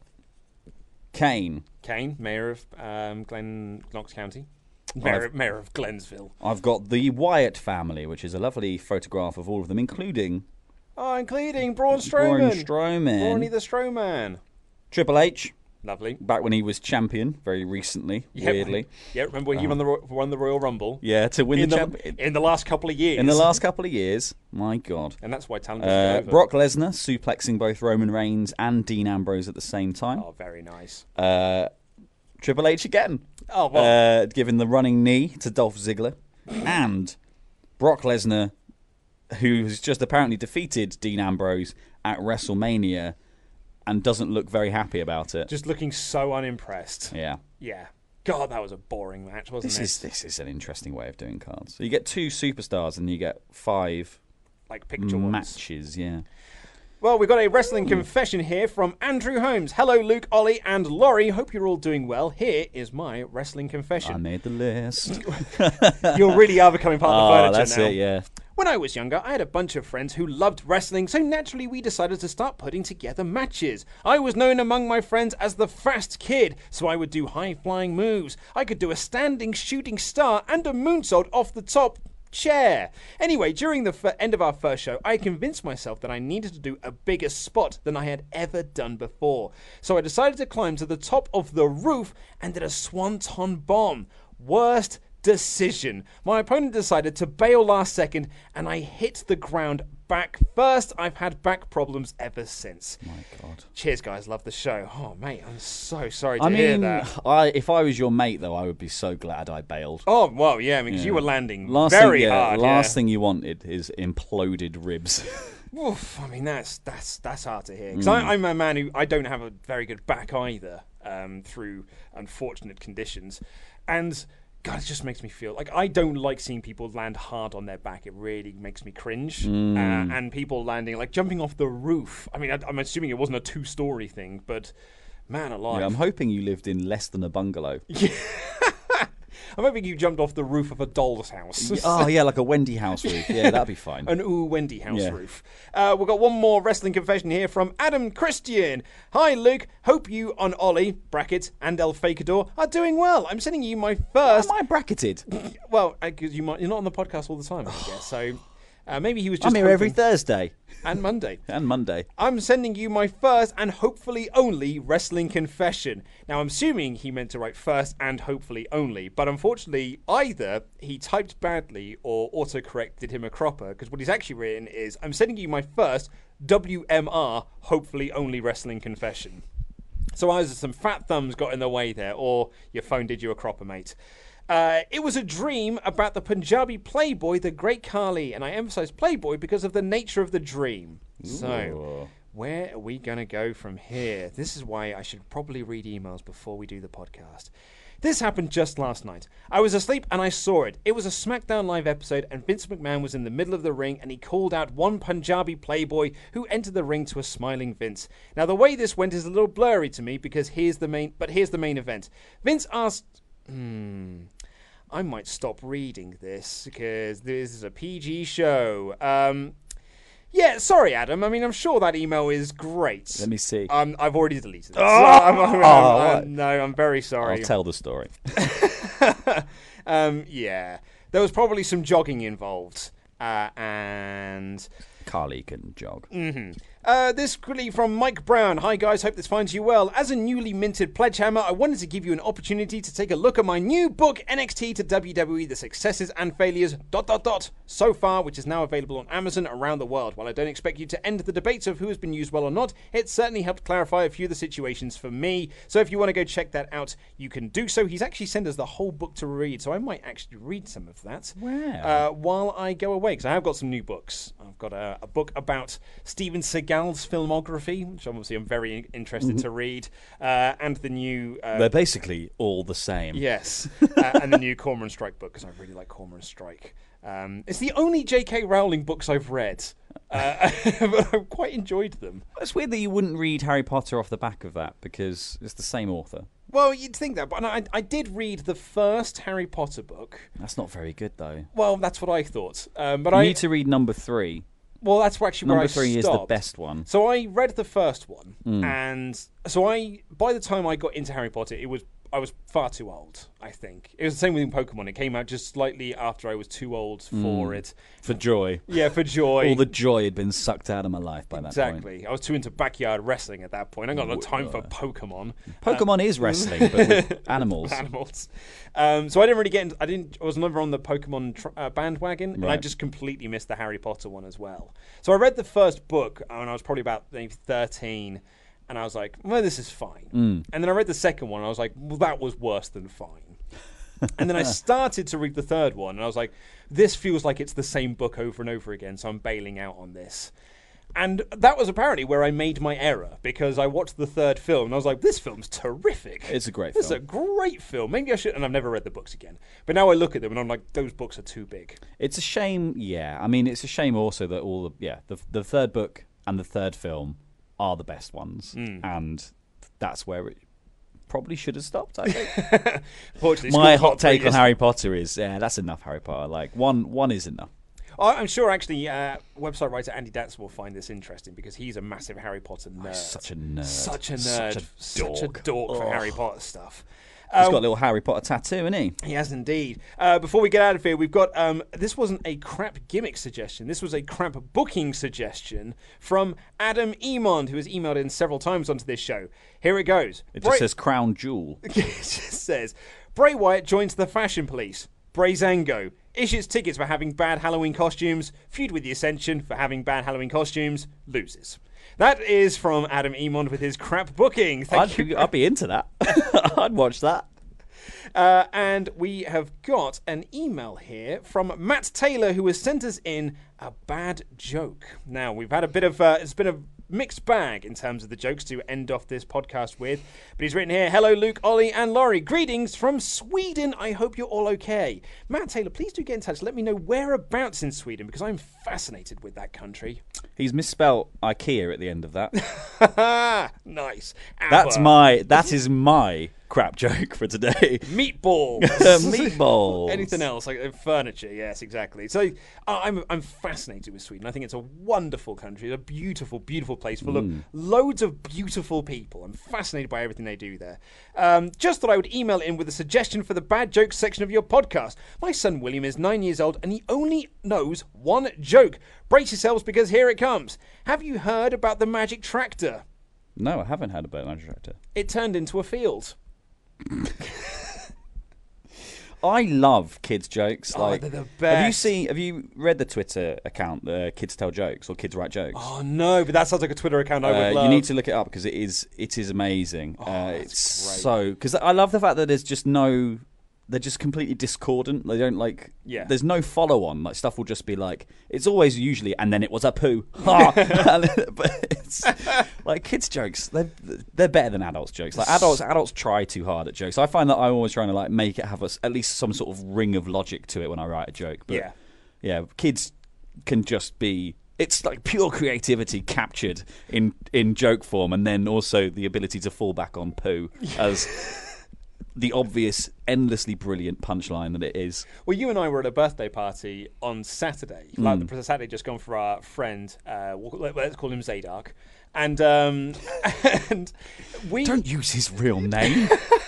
Kane. Kane, mayor of um, Glen Knox County. Mayor, I've- mayor of Glensville. I've got the Wyatt family, which is a lovely photograph of all of them, including Oh, including Braun Strowman. Braun Strowman. Brawny the Strowman. Triple H. Lovely. Back when he was champion, very recently, Yeah, weirdly. Yeah, remember when he Uh, won the Ro- won the Royal Rumble? Yeah, to win in the the, champ- in the last couple of years. In the last couple of years, my God. And that's why talent Uh, is over. Brock Lesnar suplexing both Roman Reigns and Dean Ambrose at the same time. Oh, very nice. Uh, Triple H again. Oh, well. Uh, giving the running knee to Dolph Ziggler. And Brock Lesnar, who's just apparently defeated Dean Ambrose at WrestleMania and doesn't look very happy about it. Just looking so unimpressed. Yeah. Yeah. God, that was a boring match, wasn't This it? is this is an interesting way of doing cards. So you get two superstars and you get five like picture ones. matches, yeah. Well, we've got a wrestling confession here from Andrew Holmes. Hello, Luke, Ollie, and Laurie. Hope you're all doing well. Here is my wrestling I confession. made the list. You really are becoming part of the Oh, furniture that's now. it, yeah. When I was younger, I had a bunch of friends who loved wrestling, so naturally we decided to start putting together matches. I was known among my friends as the Fast Kid, so I would do high-flying moves. I could do a standing shooting star and a moonsault off the top chair. Anyway, during the f- end of our first show, I convinced myself that I needed to do a bigger spot than I had ever done before. So I decided to climb to the top of the roof and did a swanton bomb. Worst decision. My opponent decided to bail last second and I hit the ground back first. I've had back problems ever since. My God. Cheers, guys. Love the show. Oh, mate, I'm so sorry to I hear mean, that. I, if I was your mate, though, I would be so glad I bailed. Oh, well, yeah, because Yeah. you were landing last very thing, yeah, hard. Last yeah. thing you wanted is imploded ribs. Oof, I mean, that's that's that's hard to hear. Because Mm. I'm a man who I don't have a very good back either, um, through unfortunate conditions, and God, it just makes me feel like I don't like seeing people land hard on their back. It really makes me cringe. Mm. Uh, and people landing like jumping off the roof. I mean, I, I'm assuming it wasn't a two-story thing, but man alive. Yeah, I'm hoping you lived in less than a bungalow. I'm hoping you jumped off the roof of a doll's house. Oh, yeah, like a Wendy house roof. Yeah, that'd be fine. An ooh Wendy house Yeah. roof. Uh, we've got one more wrestling confession here from Adam Christian. Hi, Luke. Hope you on Ollie, brackets, and El Fakador are doing well. I'm sending you my first... Am I bracketed? Well, because you might, you're not on the podcast all the time, I guess. So Uh, maybe he was just I'm here every hoping- Thursday. And Monday. and Monday. I'm sending you my first and hopefully only wrestling confession. Now, I'm assuming he meant to write first and hopefully only, but unfortunately, either he typed badly or autocorrect did him a cropper, because what he's actually written is, I'm sending you my first W M R, hopefully only wrestling confession. So either some fat thumbs got in the way there, or your phone did you a cropper, mate. Uh, it was a dream about the Punjabi playboy, the Great Khali, and I emphasize playboy because of the nature of the dream. Ooh. So, where are we going to go from here? This is why I should probably read emails before we do the podcast. This happened just last night. I was asleep and I saw it. It was a SmackDown Live episode and Vince McMahon was in the middle of the ring and he called out one Punjabi playboy who entered the ring to a smiling Vince. Now the way this went is a little blurry to me because here's the main, but here's the main event. Vince asked, hmm, I might stop reading this because this is a P G show. Um, yeah, sorry, Adam. I mean, I'm sure that email is great. Let me see. Um, I've already deleted it. Oh! So I'm, I'm, I'm, Oh, I'm, no, I'm very sorry. I'll tell the story. um, yeah, there was probably some jogging involved, uh, and Khali can jog. Mm-hmm. Uh, this quickly from Mike Brown. Hi guys, hope this finds you well. As a newly minted Pledgehammer, I wanted to give you an opportunity to take a look at my new book, N X T to W W E, The Successes and Failures, dot, dot, dot, so far, which is now available on Amazon around the world. While I don't expect you to end the debates of who has been used well or not, it certainly helped clarify a few of the situations for me. So if you want to go check that out, you can do so. He's actually sent us the whole book to read, so I might actually read some of that wow. uh, while I go away, because I have got some new books. I've got a, a book about Steven Seagal's filmography, which obviously I'm very interested Mm-hmm. to read, uh, and the new... Uh, They're basically all the same. Yes, uh, and the new Cormoran Strike book, because I really like Cormoran Strike. Um, it's the only J K Rowling books I've read, uh, but I've quite enjoyed them. It's weird that you wouldn't read Harry Potter off the back of that, because it's the same author. Well, you'd think that, but I, I did read the first Harry Potter book. That's not very good, though. Well, that's what I thought. Um, but you I need to read number three. Well, that's actually Number where I three stopped. is the best one. So I read the first one, Mm. and so I, by the time I got into Harry Potter, it was I was far too old, I think. It was the same with Pokemon. It came out just slightly after I was too old for Mm. it. For joy. Yeah, for joy. All the joy had been sucked out of my life by that exactly. point. Exactly. I was too into backyard wrestling at that point. I got no time for Pokemon. Pokemon Uh, is wrestling, but with animals. Animals. Um, so I didn't really get into, I didn't, I was never on the Pokemon tr- uh, bandwagon, and I Right. just completely missed the Harry Potter one as well. So I read the first book when I was probably about maybe thirteen, and I was like, well, this is fine. Mm. And then I read the second one, and I was like, well, that was worse than fine. And then I started to read the third one, and I was like, this feels like it's the same book over and over again, so I'm bailing out on this. And that was apparently where I made my error, because I watched the third film, and I was like, this film's terrific. It's a great This film. is a great film. Maybe I should, and I've never read the books again. But now I look at them, and I'm like, those books are too big. It's a shame, yeah. I mean, it's a shame also that all the, yeah, the, the third book and the third film are the best ones. Mm. And that's where it probably should have stopped, I think. Fortunately, My School hot take Plot on Harry Potter is, yeah, that's enough Harry Potter. Like, one one is enough. I- I'm sure, actually, uh, website writer Andy Datson will find this interesting because he's a massive Harry Potter nerd. Such a nerd. Such a Such nerd. a Such a dork. dork for Ugh. Harry Potter stuff. He's Um, got a little Harry Potter tattoo, isn't he? He has indeed. Uh, before we get out of here, we've got... Um, this wasn't a crap gimmick suggestion. This was a crap booking suggestion from Adam Emond, who has emailed in several times onto this show. Here it goes. It just says Crown Jewel. It just says, Bray Wyatt joins the Fashion Police. Brazango issues tickets for having bad Halloween costumes. Feud with the Ascension for having bad Halloween costumes. Loses. That is from Adam Emond with his crap booking. Thank I'd you. be, I'd be into that. I'd watch that. Uh, and we have got an email here from Matt Taylor, who has sent us in a bad joke. Now, we've had a bit of, uh, it's been a mixed bag in terms of the jokes to end off this podcast with. But he's written here, hello, Luke, Ollie, and Laurie. Greetings from Sweden. I hope you're all okay. Matt Taylor, please do get in touch. Let me know whereabouts in Sweden, because I'm fascinated with that country. He's misspelt IKEA at the end of that. Nice. That's Aber. my, that is my crap joke for today. Meatballs. Meatballs. Anything else like uh, furniture? Yes, exactly. So uh, I'm I'm fascinated with Sweden. I think it's a wonderful country, a beautiful, beautiful place full Mm. of loads of beautiful people. I'm fascinated by everything they do there. Um, just thought I would email in with a suggestion for the bad jokes section of your podcast. My son William is nine years old and he only knows one joke. Brace yourselves because here it comes. Have you heard about the magic tractor? No, I haven't heard about Magic Tractor. It turned into a field. I love kids' jokes. Oh, Like, they're the Have you best. seen? Have you read the Twitter account, the Kids Tell Jokes or Kids Write Jokes? Oh no, but that sounds like a Twitter account I would Uh, love. you need to look it up because it is it is amazing. uh, it's so because I love the fact that there's just no, they're just completely discordant. They don't like. Yeah. There's no follow on. Like stuff will just be like it's always usually and then it was a poo. Ha! But it's like kids jokes. They're they're better than adults jokes. Like adults adults try too hard at jokes. I find that I'm always trying to like make it have a, at least some sort of ring of logic to it when I write a joke. But Yeah. yeah, kids can just be. It's like pure creativity captured in, in joke form, and then also the ability to fall back on poo as the obvious, endlessly brilliant punchline that it is. Well, you and I were at a birthday party on Saturday. Mm. Like the Saturday just gone for our friend. Uh, we'll- let's call him Zadok, and um, and we Don't use his real name.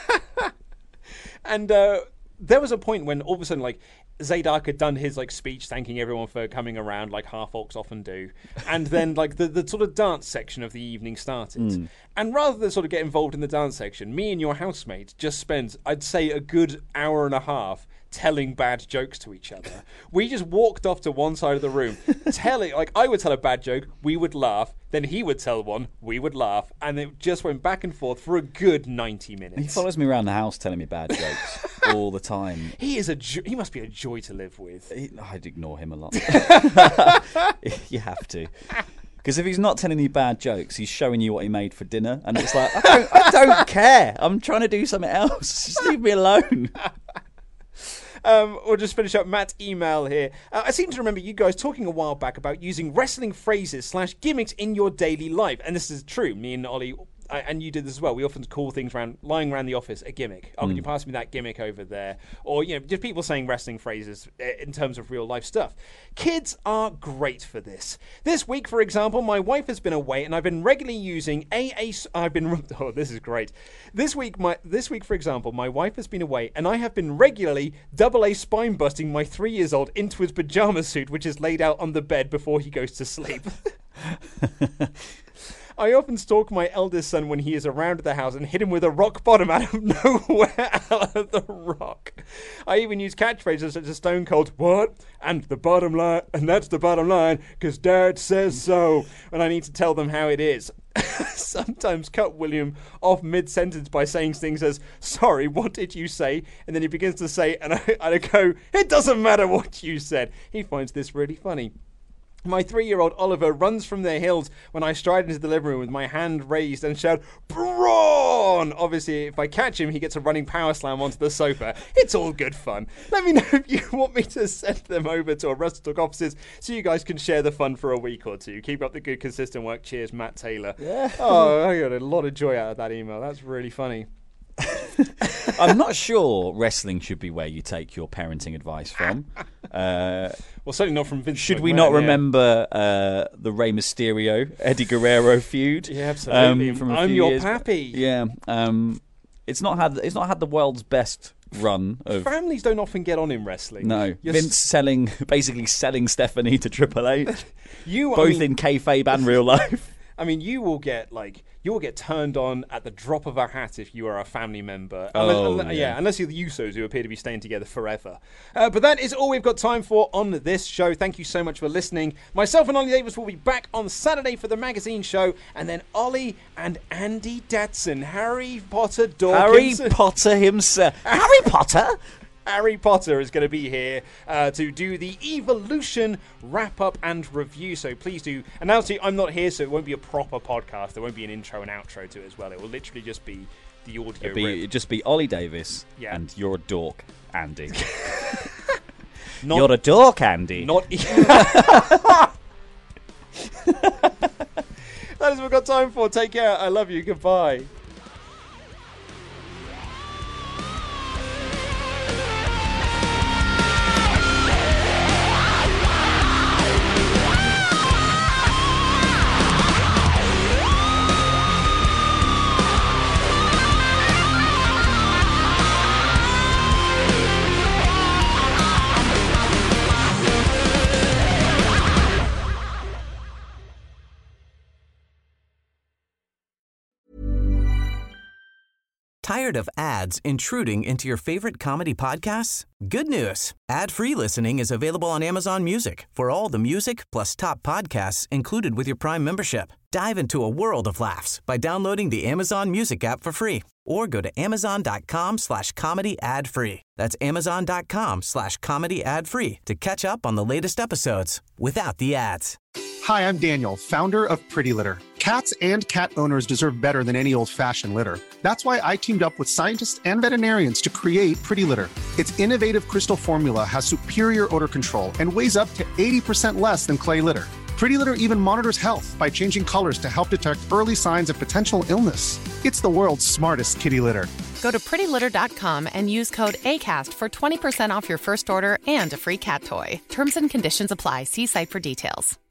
And uh, there was a point when all of a sudden, like, Zadok had done his like speech thanking everyone for coming around, like half orcs often do, and then like the, the sort of dance section of the evening started. Mm. And rather than sort of get involved in the dance section, me and your housemate just spent, I'd say, a good hour and a half telling bad jokes to each other. We just walked off to one side of the room, telling, like, I would tell a bad joke, we would laugh, then he would tell one, we would laugh, and it just went back and forth for a good ninety minutes. He follows me around the house telling me bad jokes all the time. He is a jo- he must be a joy to live with. He, I'd ignore him a lot. You have to. Because if he's not telling you bad jokes, he's showing you what he made for dinner, and it's like, I don't, I don't care. I'm trying to do something else. Just leave me alone. Um, we'll just finish up Matt's email here. Uh, I seem to remember you guys talking a while back about using wrestling phrases slash gimmicks in your daily life. And this is true. Me and Ollie, I, and you did this as well. We often call things around, lying around the office a gimmick. Oh, can you pass me that gimmick over there? Or, you know, just people saying wrestling phrases uh, in terms of real life stuff. Kids are great for this. This week, for example, my wife has been away and I've been regularly using A A... I've been... Oh, this is great. This week, my this week, for example, my wife has been away and I have been regularly double A spine busting my three years old into his pajama suit, which is laid out on the bed before he goes to sleep. I often stalk my eldest son when he is around the house and hit him with a rock bottom out of nowhere, out of the rock. I even use catchphrases such as Stone Cold, what? And the bottom line, and that's the bottom line, because Dad says so, when I need to tell them how it is. Sometimes cut William off mid-sentence by saying things as, sorry, what did you say? And then he begins to say, and I, and I go, it doesn't matter what you said. He finds this really funny. My three-year-old Oliver runs from the hills when I stride into the living room with my hand raised and shout, Brawn! Obviously, if I catch him, he gets a running power slam onto the sofa. It's all good fun. Let me know if you want me to send them over to our Wrestle Talk offices so you guys can share the fun for a week or two. Keep up the good, consistent work. Cheers, Matt Taylor. Yeah. Oh, I got a lot of joy out of that email. That's really funny. I'm not sure wrestling should be where you take your parenting advice from. Uh, well, certainly not from Vince Should McMahon, we not yeah. remember uh, the Rey Mysterio, Eddie Guerrero feud? Yeah, absolutely. Um, from a I'm few your years pappy. Yeah, um, it's not had it's not had the world's best run of. Families don't often get on in wrestling. No, You're Vince selling basically selling Stephanie to Triple H, You, I both mean- in kayfabe and real life. I mean, you will get like you will get turned on at the drop of a hat if you are a family member. Oh, unless, unless- yeah. unless you're the Usos, who appear to be staying together forever. Uh, but that is all we've got time for on this show. Thank you so much for listening. Myself and Ollie Davis will be back on Saturday for the magazine show, and then Ollie and Andy Datson, Harry Potter Dawkins. Harry Potter himself. Harry Potter. Harry Potter is going to be here uh, to do the Evolution wrap-up and review, so please do. And now, see, I'm not here, so it won't be a proper podcast. There won't be an intro and outro to it as well. It will literally just be the audio It'd, be, rip. it'd just be Ollie Davis, Yeah. and you're a dork, Andy. Not- you're a dork, Andy. Not e- That is what we've got time for. Take care. I love you. Goodbye. Tired of ads intruding into your favorite comedy podcasts? Good news. Ad-free listening is available on Amazon Music for all the music plus top podcasts included with your Prime membership. Dive into a world of laughs by downloading the Amazon Music app for free or go to amazon.com slash comedy ad free. That's amazon.com slash comedy ad free to catch up on the latest episodes without the ads. Hi, I'm Daniel, founder of Pretty Litter. Cats and cat owners deserve better than any old-fashioned litter. That's why I teamed up with scientists and veterinarians to create Pretty Litter. Its innovative crystal formula has superior odor control and weighs up to eighty percent less than clay litter. Pretty Litter even monitors health by changing colors to help detect early signs of potential illness. It's the world's smartest kitty litter. Go to pretty litter dot com and use code ACAST for twenty percent off your first order and a free cat toy. Terms and conditions apply. See site for details.